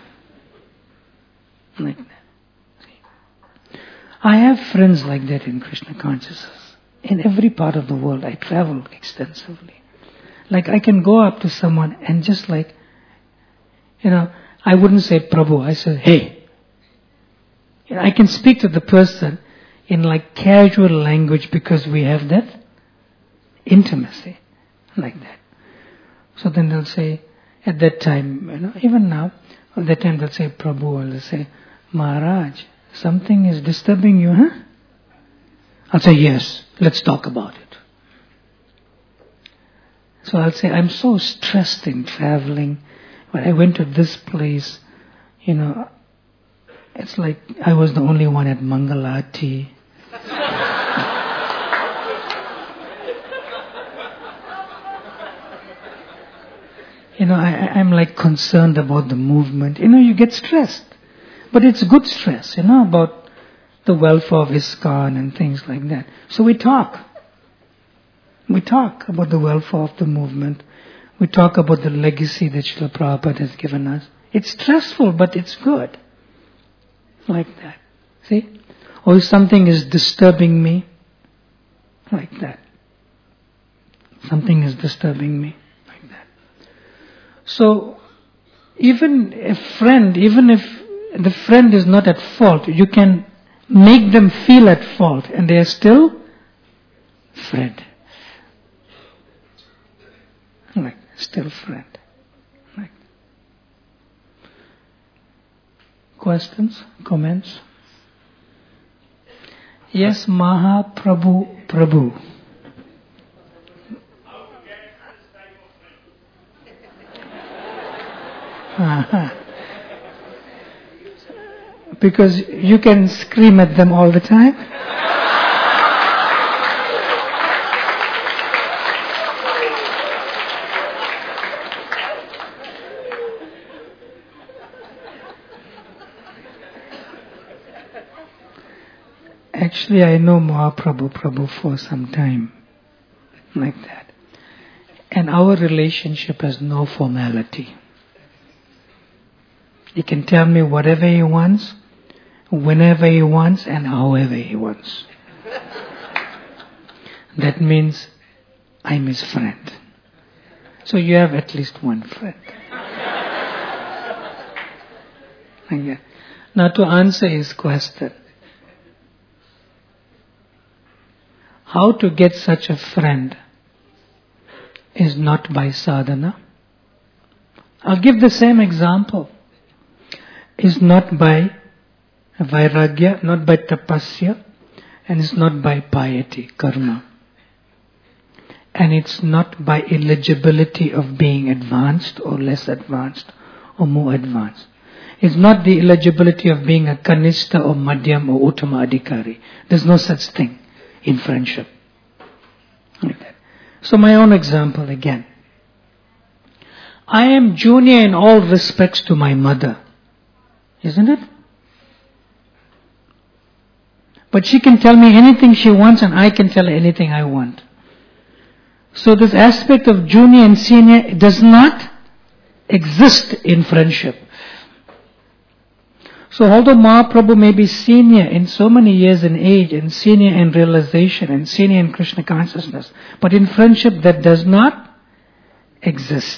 Like that. See? I have friends like that in Krishna consciousness. In every part of the world, I travel extensively. Like I can go up to someone and just like, I wouldn't say Prabhu, I say, hey. I can speak to the person in like casual language because we have that intimacy. Like that. So then they'll say, at that time, even now, at that time they'll say, Prabhu, or they'll say, Maharaj, something is disturbing you, huh? I'll say, yes, let's talk about it. So I'll say, I'm so stressed in traveling. When I went to this place, it's like I was the only one at Mangalati. I'm like concerned about the movement. You get stressed. But it's good stress, about the welfare of ISKCON and things like that. So we talk. We talk about the welfare of the movement. We talk about the legacy that Srila Prabhupada has given us. It's stressful, but it's good. Like that. See? Or if something is disturbing me, like that. Something is disturbing me. So, even a friend, even if the friend is not at fault, you can make them feel at fault and they are still friend. Like, still friend. Like. Questions? Comments? Yes, Mahaprabhu, Prabhu. Because you can scream at them all the time. Actually, I know Mahaprabhu for some time. Like that. And our relationship has no formality. He can tell me whatever he wants, whenever he wants, and however he wants. That means I'm his friend. So you have at least one friend. Okay. Now to answer his question, how to get such a friend is not by sadhana. I'll give the same example. Is not by vairagya, not by tapasya, and it's not by piety, karma. And it's not by eligibility of being advanced or less advanced or more advanced. It's not the eligibility of being a kanishta or madhyam or uttama adhikari. There's no such thing in friendship. Like that. So my own example again. I am junior in all respects to my mother. Isn't it? But she can tell me anything she wants and I can tell her anything I want. So this aspect of junior and senior does not exist in friendship. So although Mahaprabhu may be senior in so many years in age and senior in realization and senior in Krishna consciousness, but in friendship that does not exist.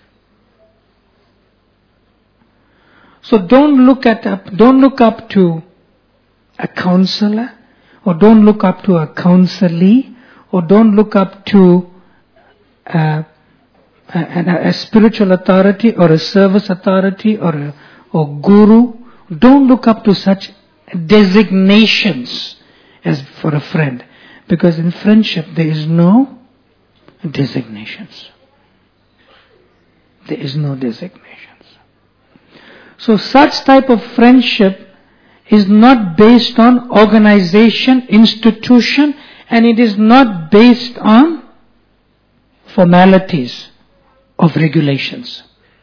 So don't look up to a counselor, or don't look up to a counselee, or don't look up to a spiritual authority or a service authority or guru. Don't look up to such designations as for a friend, because in friendship there is no designations. There is no designations. So such type of friendship is not based on organization, institution, and it is not based on formalities of regulations.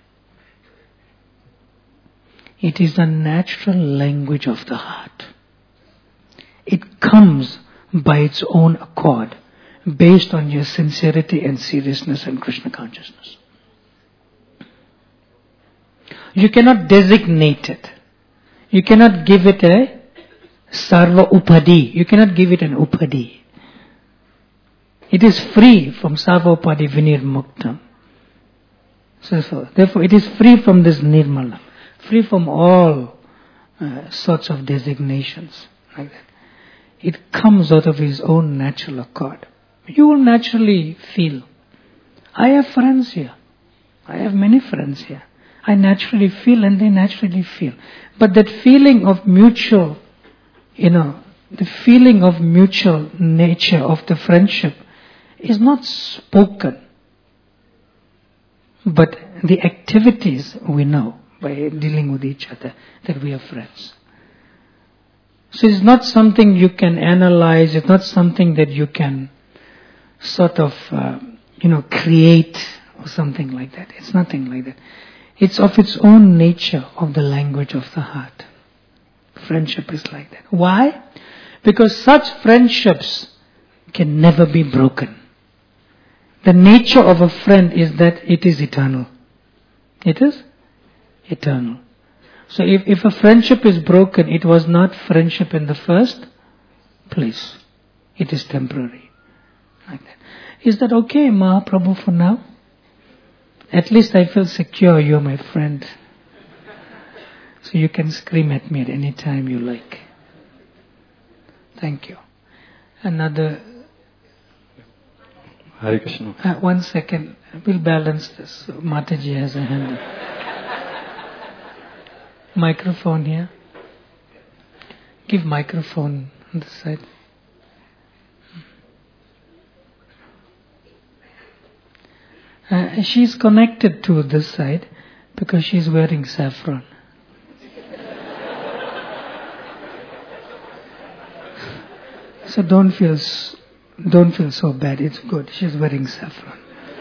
It is the natural language of the heart. It comes by its own accord, based on your sincerity and seriousness and Krishna consciousness. You cannot designate it. You cannot give it a sarva upadi. You cannot give it an upadi. It is free from sarva upadi vinirmuktam. So, therefore, it is free from this nirmala, free from all sorts of designations like that. It comes out of his own natural accord. You will naturally feel. I have friends here. I have many friends here. I naturally feel and they naturally feel. But that feeling of mutual, the feeling of mutual nature of the friendship is not spoken. But the activities we know by dealing with each other that we are friends. So it's not something you can analyze. It's not something that you can sort of, create or something like that. It's nothing like that. It's of its own nature of the language of the heart. Friendship is like that. Why? Because such friendships can never be broken. The nature of a friend is that it is eternal. It is eternal. So if a friendship is broken, it was not friendship in the first place. It is temporary. Like that. Is that okay, Mahaprabhu, for now? At least I feel secure, you're my friend. So you can scream at me at any time you like. Thank you. Another... Hare Krishna. 1 second. We'll balance this. Mataji has a hand up. Microphone here. Give microphone on this side. She's connected to this side because she's wearing saffron. So don't feel so bad. It's good. She's wearing saffron.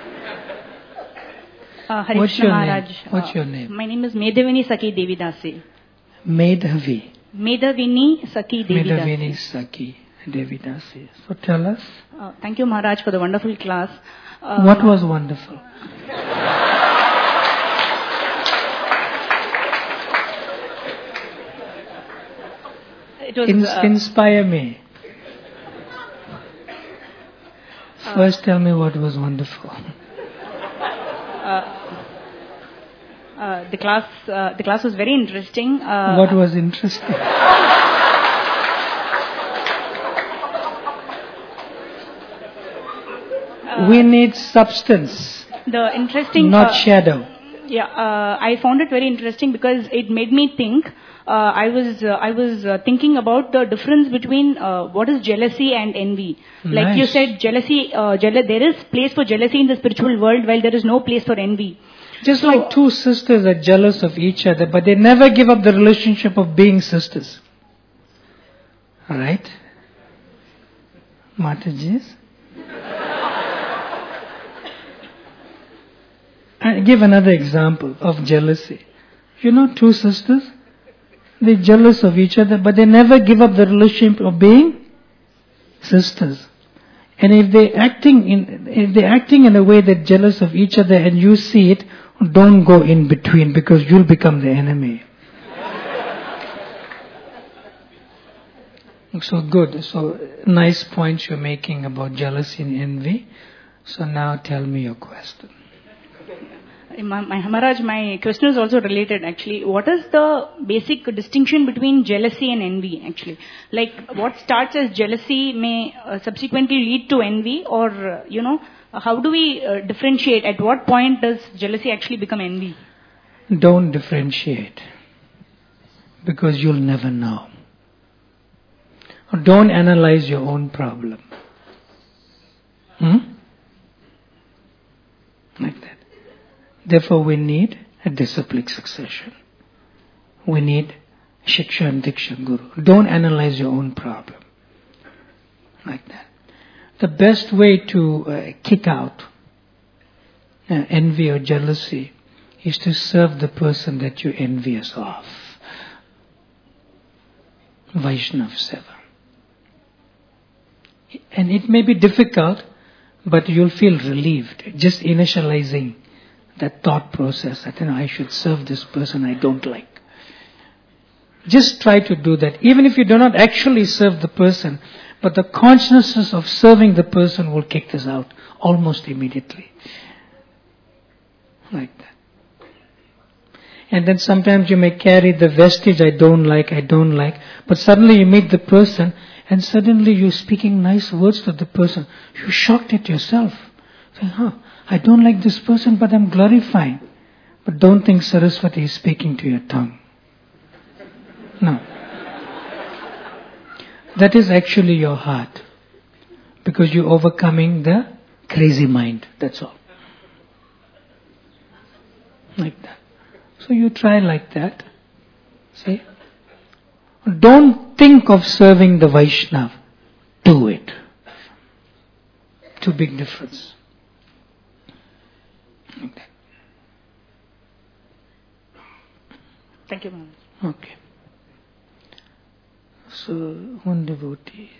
What's your name? What's your name? My name is Medhavini Saki Devidasi. Medhavi. Medhavini Saki Devidasi. Medhavini Saki Devidasi. So tell us. Thank you, Maharaj, for the wonderful class. What was wonderful? It was inspire me. First tell me what was wonderful. The class was very interesting. What was interesting? We need substance, not shadow. Yeah, I found it very interesting because it made me think. I was thinking about the difference between what is jealousy and envy. Like Nice. you said, jealousy. There is place for jealousy in the spiritual world, while there is no place for envy. Just like two sisters are jealous of each other, but they never give up the relationship of being sisters. Alright? Mataji's? And give another example of jealousy. You know two sisters? They're jealous of each other, but they never give up the relationship of being sisters. And if they're acting in a way that's jealous of each other and you see it, don't go in between because you'll become the enemy. So good. So nice points you're making about jealousy and envy. So now tell me your question. Maharaj, my question is also related actually. What is the basic distinction between jealousy and envy actually? Like what starts as jealousy may subsequently lead to envy, or how do we differentiate? At what point does jealousy actually become envy? Don't differentiate because you'll never know. Don't analyze your own problem. Like that. Therefore we need a disciplic succession. we need Shiksha and Diksha Guru. Don't analyze your own problem. Like that. The best way to kick out envy or jealousy is to serve the person that you're envious of. Vaishnav Seva. And it may be difficult, but you'll feel relieved. Just initializing that thought process that, I should serve this person I don't like. Just try to do that. Even if you do not actually serve the person, but the consciousness of serving the person will kick this out almost immediately. Like that. And then sometimes you may carry the vestige, I don't like, but suddenly you meet the person and suddenly you're speaking nice words to the person. You're shocked at yourself. Say, I don't like this person, but I'm glorifying. But don't think Saraswati is speaking to your tongue. No. That is actually your heart. Because you're overcoming the crazy mind. That's all. Like that. So you try like that. See? Don't think of serving the Vaishnav. Do it. Two big difference. Like that. Thank you, Maharaj. Okay. So, one devotee.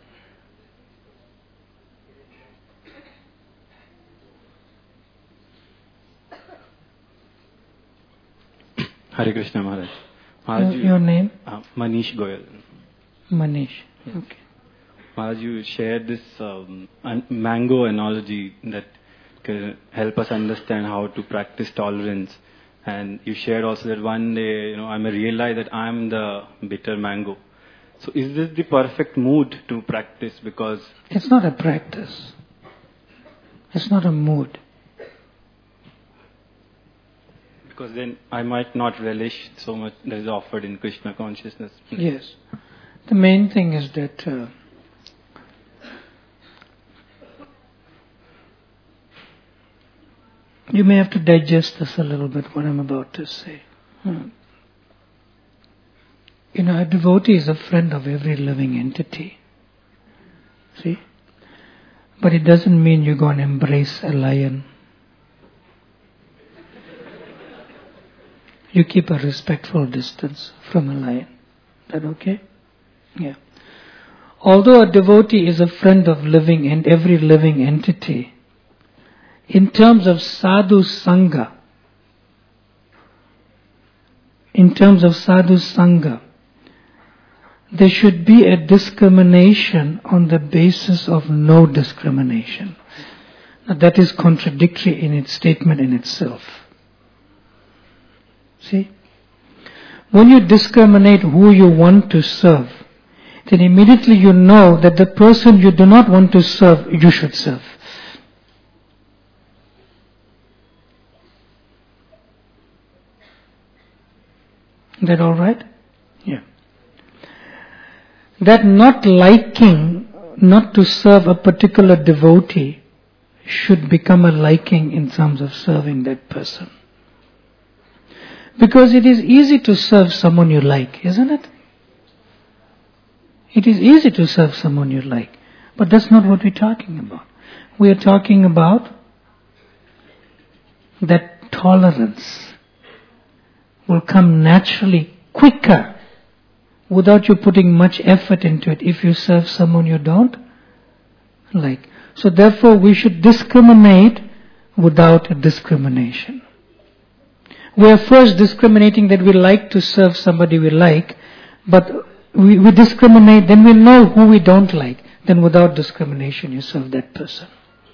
Hare Krishna Maharaj. Your name? Manish Goyal. Manish. Yes. Okay. Maharaj, you shared this mango analogy that can help us understand how to practice tolerance. And you shared also that one day, I may realize that I am the bitter mango. So is this the perfect mood to practice? Because it's not a practice. It's not a mood. Because then I might not relish so much that is offered in Krishna consciousness. Yes. The main thing is that you may have to digest this a little bit, what I'm about to say. A devotee is a friend of every living entity. See? But it doesn't mean you go and embrace a lion. You keep a respectful distance from a lion. Is that okay? Yeah. Although a devotee is a friend of living and every living entity, in terms of sadhu sangha, there should be a discrimination on the basis of no discrimination. Now that is contradictory in its statement in itself. See? When you discriminate who you want to serve, then immediately you know that the person you do not want to serve, you should serve. Is that all right? Yeah. That not liking not to serve a particular devotee should become a liking in terms of serving that person. Because it is easy to serve someone you like, isn't it? It is easy to serve someone you like. But that's not what we're talking about. We are talking about that tolerance will come naturally quicker without you putting much effort into it if you serve someone you don't like. So therefore we should discriminate without discrimination. We are first discriminating that we like to serve somebody we like, but we discriminate, then we know who we don't like. Then without discrimination you serve that person.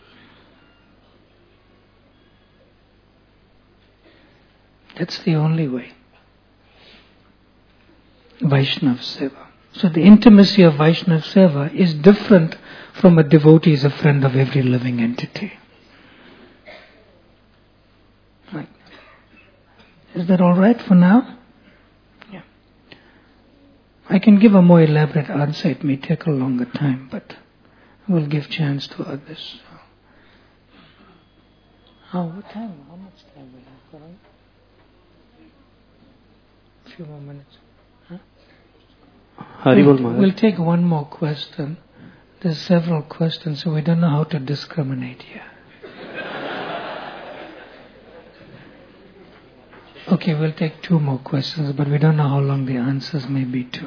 That's the only way. Vaishnav Seva. So the intimacy of Vaishnav Seva is different from a devotee is a friend of every living entity. Right. Is that all right for now? Yeah. I can give a more elaborate answer. It may take a longer time, but we'll give chance to others. What time? How much time we have? few more minutes. Haribol Maharaj. We'll take one more question. There's several questions, so we don't know how to discriminate here. Okay, we'll take two more questions, but we don't know how long the answers may be too.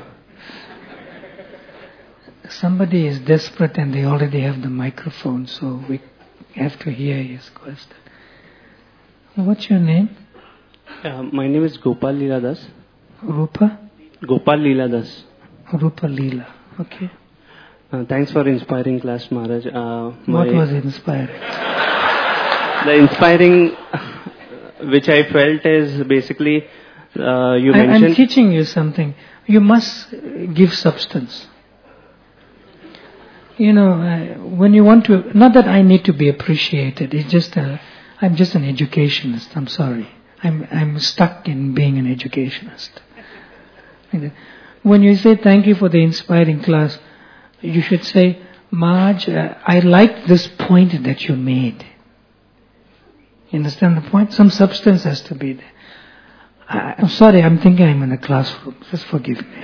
Somebody is desperate and they already have the microphone, so we have to hear his question. What's your name? My name is Gopal Leela Das. Rupa? Gopal Leela Das. Rupa Leela. Okay. Thanks for inspiring class, Maharaj. What was inspiring? The inspiring which I felt is basically you mentioned... I'm teaching you something. You must give substance. When you want to... Not that I need to be appreciated. It's just I'm just an educationist. I'm sorry. I'm stuck in being an educationist. When you say thank you for the inspiring class, you should say, Maharaj, I like this point that you made. You understand the point? Some substance has to be there. I'm sorry, I'm thinking I'm in a classroom. Just forgive me.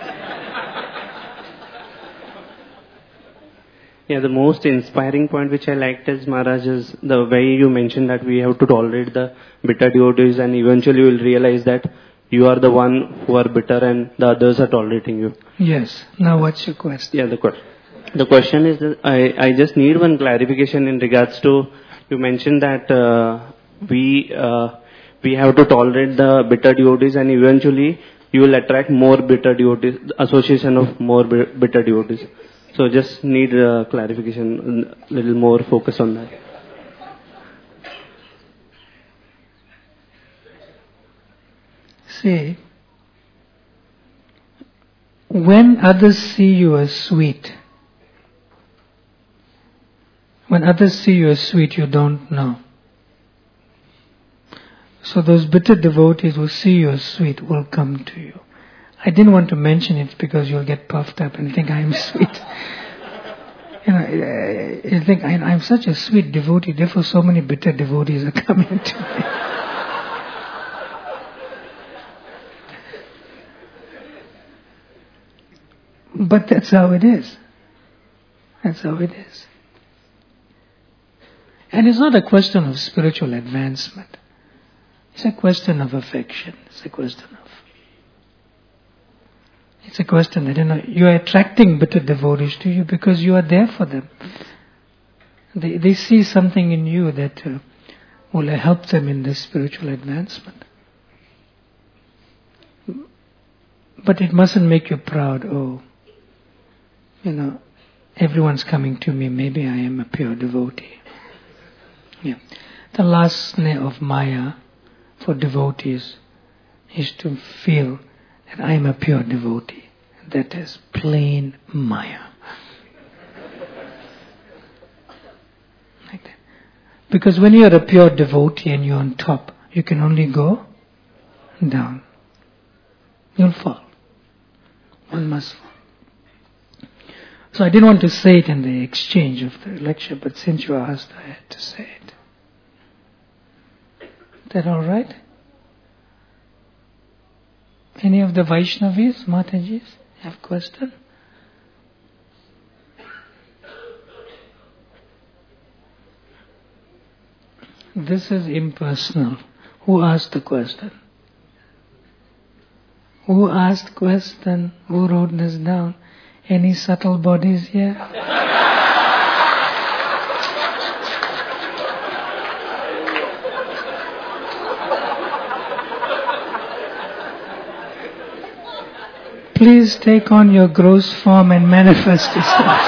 Yeah, the most inspiring point which I liked is, Maharaj, is the way you mentioned that we have to tolerate the bitter devotees, and eventually you will realize that you are the one who are bitter and the others are tolerating you. Yes. Now what's your question? Yeah, the question is that I just need one clarification in regards to, you mentioned that we have to tolerate the bitter devotees and eventually you will attract more bitter devotees, association of more bitter devotees. So just need clarification, a little more focus on that. See, when others see you as sweet, you don't know. So those bitter devotees who see you as sweet will come to you. I didn't want to mention it because you'll get puffed up and think I'm sweet. You think I'm such a sweet devotee, therefore so many bitter devotees are coming to me. But that's how it is. That's how it is. And it's not a question of spiritual advancement. It's a question of affection. It's a question that, you are attracting bitter devotees to you because you are there for them. They see something in you that will help them in their spiritual advancement. But it mustn't make you proud. Everyone's coming to me. Maybe I am a pure devotee. Yeah. The last snare of Maya for devotees is to feel that I am a pure devotee. That is plain Maya. Like that. Because when you are a pure devotee and you're on top, you can only go down. You'll fall. One must fall. So I didn't want to say it in the exchange of the lecture, but since you asked, I had to say it. Is that all right? Any of the Vaishnavis, Matajis, have question? This is impersonal. Who asked the question? Who asked question? Who wrote this down? Any subtle bodies here? Please take on your gross form and manifest yourself.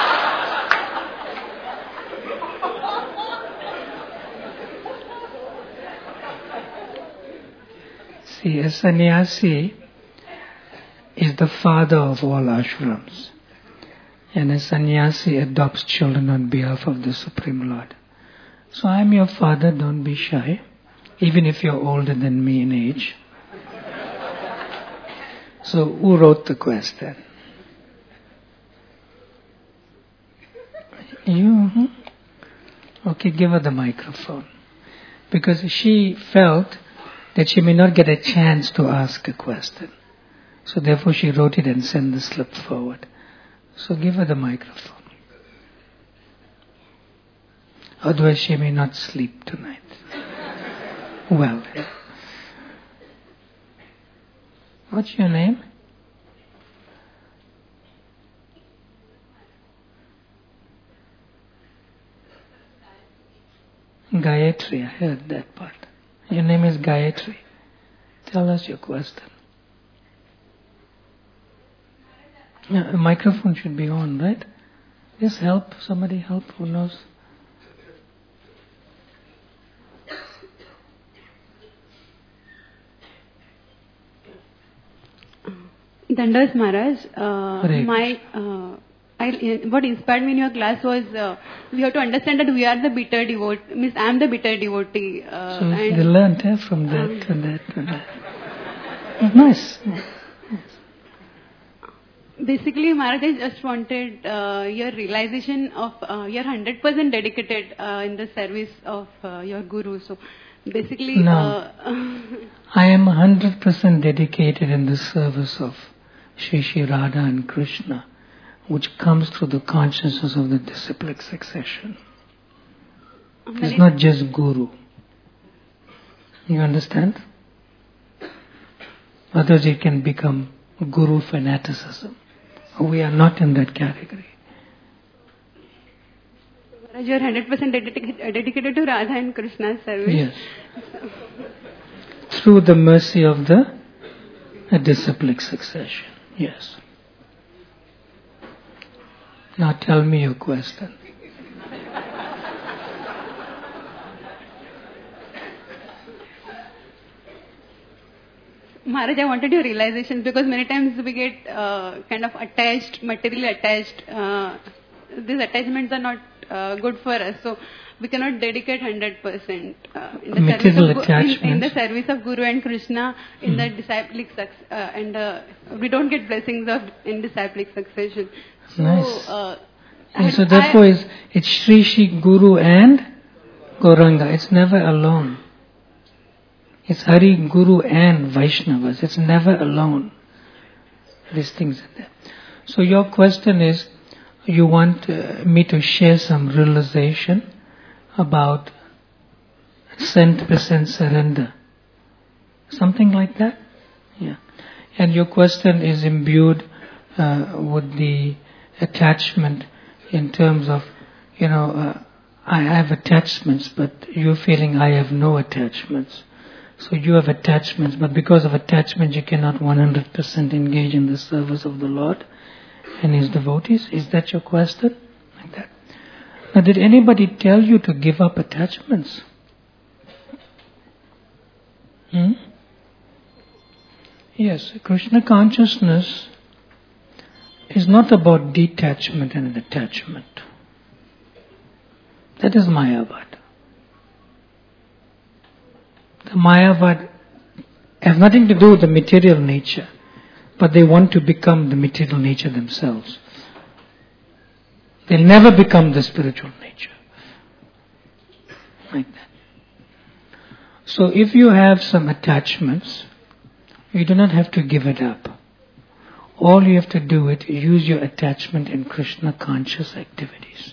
See, a sannyasi is the father of all ashrams. And a sannyasi adopts children on behalf of the Supreme Lord. So I am your father, don't be shy, even if you're older than me in age. So who wrote the question? You? Okay, give her the microphone. Because she felt that she may not get a chance to ask a question. So therefore she wrote it and sent the slip forward. So give her the microphone. Otherwise she may not sleep tonight. Well, what's your name? Gayatri, I heard that part. Your name is Gayatri. Tell us your question. Yeah, a microphone should be on, right? Just help, somebody help, who knows? Dandas Maharaj, what inspired me in your class was we have to understand that we are the bitter devotee. Means I am the bitter devotee. So they learned from that to that to that. Nice. Basically, Maharaj, I just wanted your realization of you're 100% dedicated in the service of your Guru. So basically, no. I am 100% dedicated in the service of Shri Shri Radha and Krishna, which comes through the consciousness of the disciplic succession. It's not just Guru. You understand? Otherwise it can become Guru fanaticism. We are not in that category. You are 100% dedicated to Radha and Krishna's service. Yes. Through the mercy of the disciplic succession. Yes. Now tell me your question. Maharaj, I wanted your realization because many times we get kind of attached, materially attached. These attachments are not good for us. So we cannot dedicate 100% in the service of Guru and Krishna in the disciplic and we don't get blessings in disciplic succession. So, nice. So therefore it's Shri Shri Guru and Gauranga. It's never alone. It's Hari, Guru and Vaishnavas. It's never alone. These things are there. So your question is, you want me to share some realization about 100% surrender. Something like that? Yeah. And your question is imbued with the attachment in terms of, I have attachments, but you're feeling I have no attachments. So you have attachments, but because of attachment you cannot 100% engage in the service of the Lord and His devotees. Is that your question? Like that. Now, did anybody tell you to give up attachments? Yes, Krishna consciousness is not about detachment and attachment. That is Mayavad. The Mayavad have nothing to do with the material nature, but they want to become the material nature themselves. They'll never become the spiritual nature. Like that. So if you have some attachments, you do not have to give it up. All you have to do is use your attachment in Krishna conscious activities.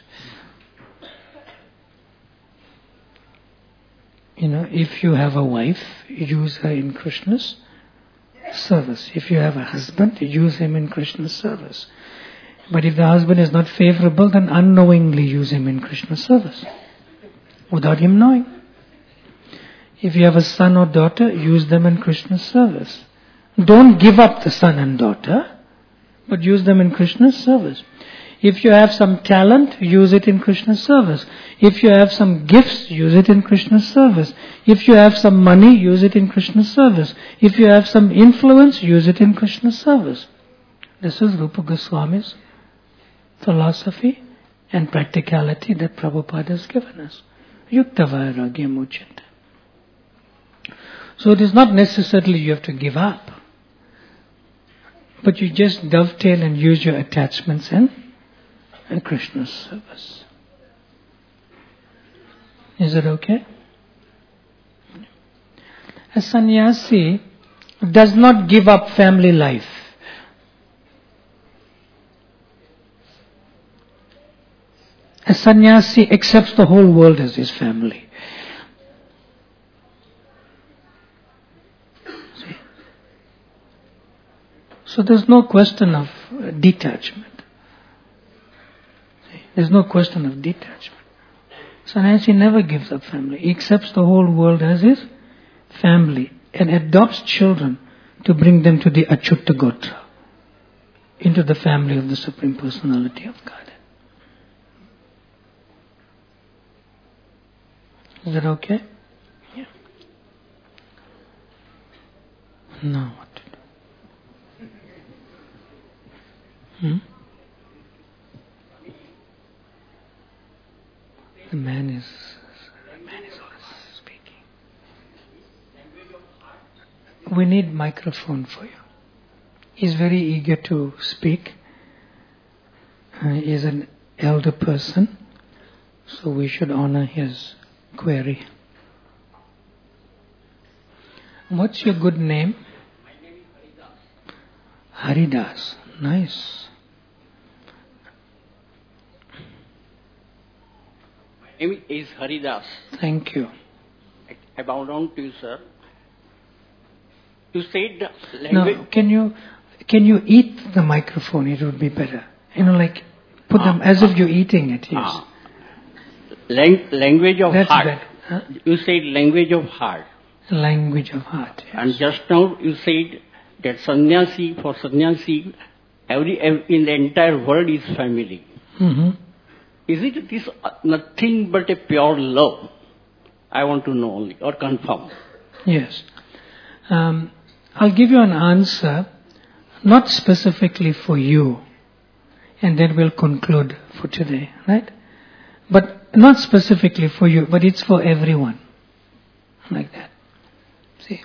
If you have a wife, use her in Krishna's service. If you have a husband, use him in Krishna's service. But if the husband is not favorable, then unknowingly use him in Krishna's service, without him knowing. If you have a son or daughter, use them in Krishna's service. Don't give up the son and daughter, but use them in Krishna's service. If you have some talent, use it in Krishna's service. If you have some gifts, use it in Krishna's service. If you have some money, use it in Krishna's service. If you have some influence, use it in Krishna's service. This is Rupa Goswami's philosophy and practicality that Prabhupada has given us. Yukta Vairagya Muchyate. So it is not necessarily you have to give up, but you just dovetail and use your attachments in Krishna's service. Is it okay? A sannyasi does not give up family life. A sannyasi accepts the whole world as his family. See? So there's no question of detachment. See? There's no question of detachment. Sannyasi never gives up family. He accepts the whole world as his family and adopts children to bring them to the Achyuta Gotra, into the family of the Supreme Personality of Godhead. Is that okay? Yeah. Now what to do? The man is speaking. We need microphone for you. He's very eager to speak. He is an elder person, so we should honor his query. What's your good name? My name is Haridas. Nice. My name is Haridas. Thank you. I bow down to you, sir. You said language. Now, can you eat the microphone? It would be better. Like put them as if you're eating it. Yes. Language of That's heart. better. Huh? You said language of heart. Language of heart. Yes. And just now you said that sannyasi, in the entire world is family. Mm-hmm. Is it this nothing but a pure love? I want to know only, or confirm. Yes. I'll give you an answer, not specifically for you, and then we'll conclude for today, right? But not specifically for you, but it's for everyone. Like that. See?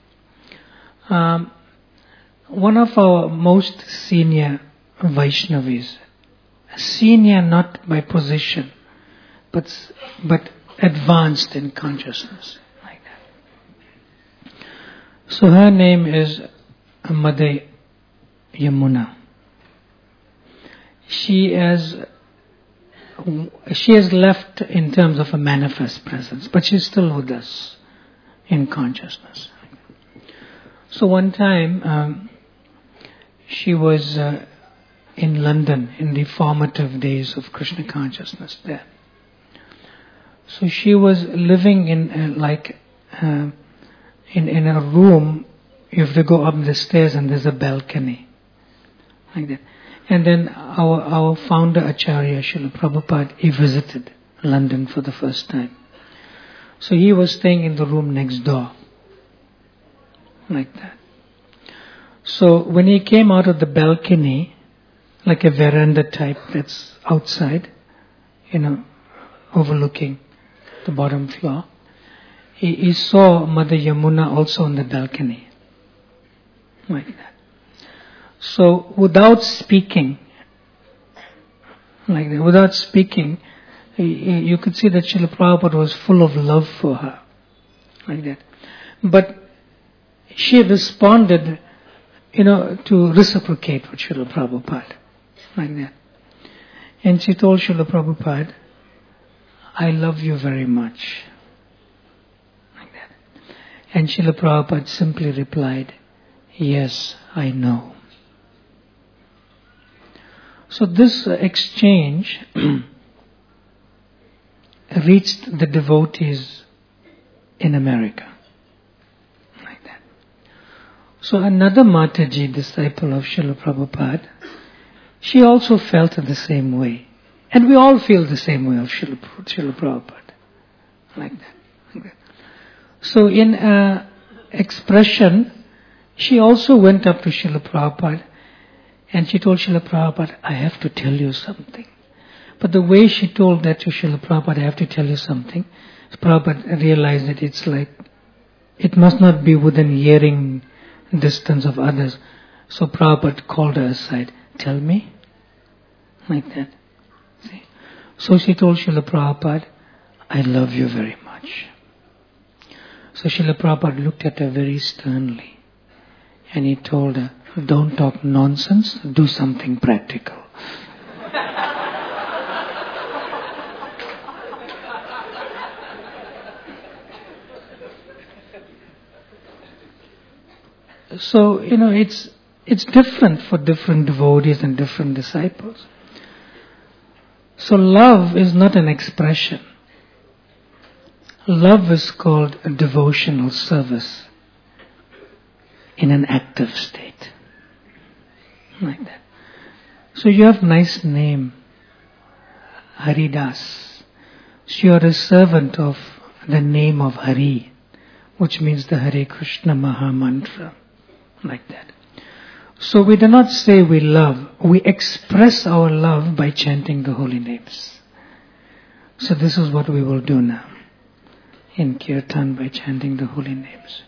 One of our most senior Vaishnavis, senior not by position, but advanced in consciousness. Like that. So her name is Mother Yamuna. She has left in terms of a manifest presence, but she's still with us in consciousness. So one time, she was in London in the formative days of Krishna consciousness there. So she was living in in a room. You have to go up the stairs and there's a balcony, like that. And then our founder Acharya Srila Prabhupada, he visited London for the first time. So he was staying in the room next door, like that. So when he came out of the balcony, like a veranda type that's outside, overlooking the bottom floor, he saw Mother Yamuna also on the balcony, like that. So without speaking, you could see that Srila Prabhupada was full of love for her, like that. But she responded, to reciprocate with Srila Prabhupada, like that. And she told Srila Prabhupada, I love you very much, like that. And Srila Prabhupada simply replied, yes, I know. So this exchange reached the devotees in America, like that. So another Mataji, disciple of Srila Prabhupada, she also felt the same way. And we all feel the same way of Srila Prabhupada, like that. So in expression, she also went up to Srila Prabhupada and she told Srila Prabhupada, I have to tell you something. But the way she told that to Srila Prabhupada, I have to tell you something, Prabhupada realized that it's like, it must not be within hearing distance of others. So Prabhupada called her aside, tell me, like that. See? So she told Srila Prabhupada, I love you very much. So Srila Prabhupada looked at her very sternly and he told her, don't talk nonsense, do something practical. So, it's different for different devotees and different disciples. So love is not an expression. Love is called a devotional service in an active state. Like that. So you have nice name, Haridas. So you are a servant of the name of Hari, which means the Hare Krishna Maha Mantra. Like that. So we do not say we love, we express our love by chanting the holy names. So this is what we will do now in Kirtan by chanting the holy names.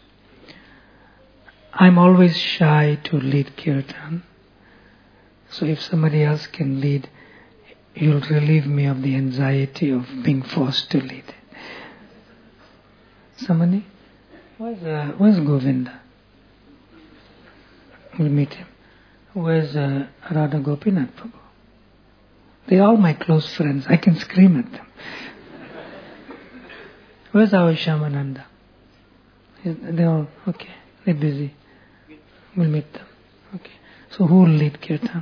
I'm always shy to lead Kirtan. So if somebody else can lead, you'll relieve me of the anxiety of being forced to lead. Somebody? Where's Govinda? We'll meet him. Where's Radha Gopinath Prabhu? They're all my close friends. I can scream at them. Where's our Shamananda? They're all, okay. They're busy. We'll meet them. Okay. So who will lead Kirtan?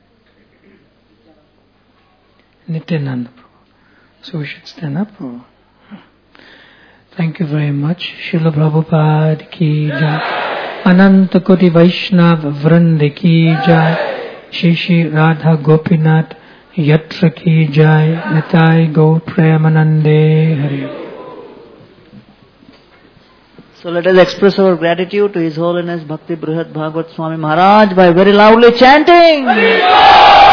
Nityananda Prabhu. So we should stand up. Or? Thank you very much. Srila Prabhupada ki jai. Ananta Koti Vaishnav Vrand ki jai. Shri Radha Gopinath Yatra ki jai. Nitai Gaur Premanande Hari. So let us express our gratitude to His Holiness Bhakti Brihad Bhagavat Swami Maharaj by very loudly chanting.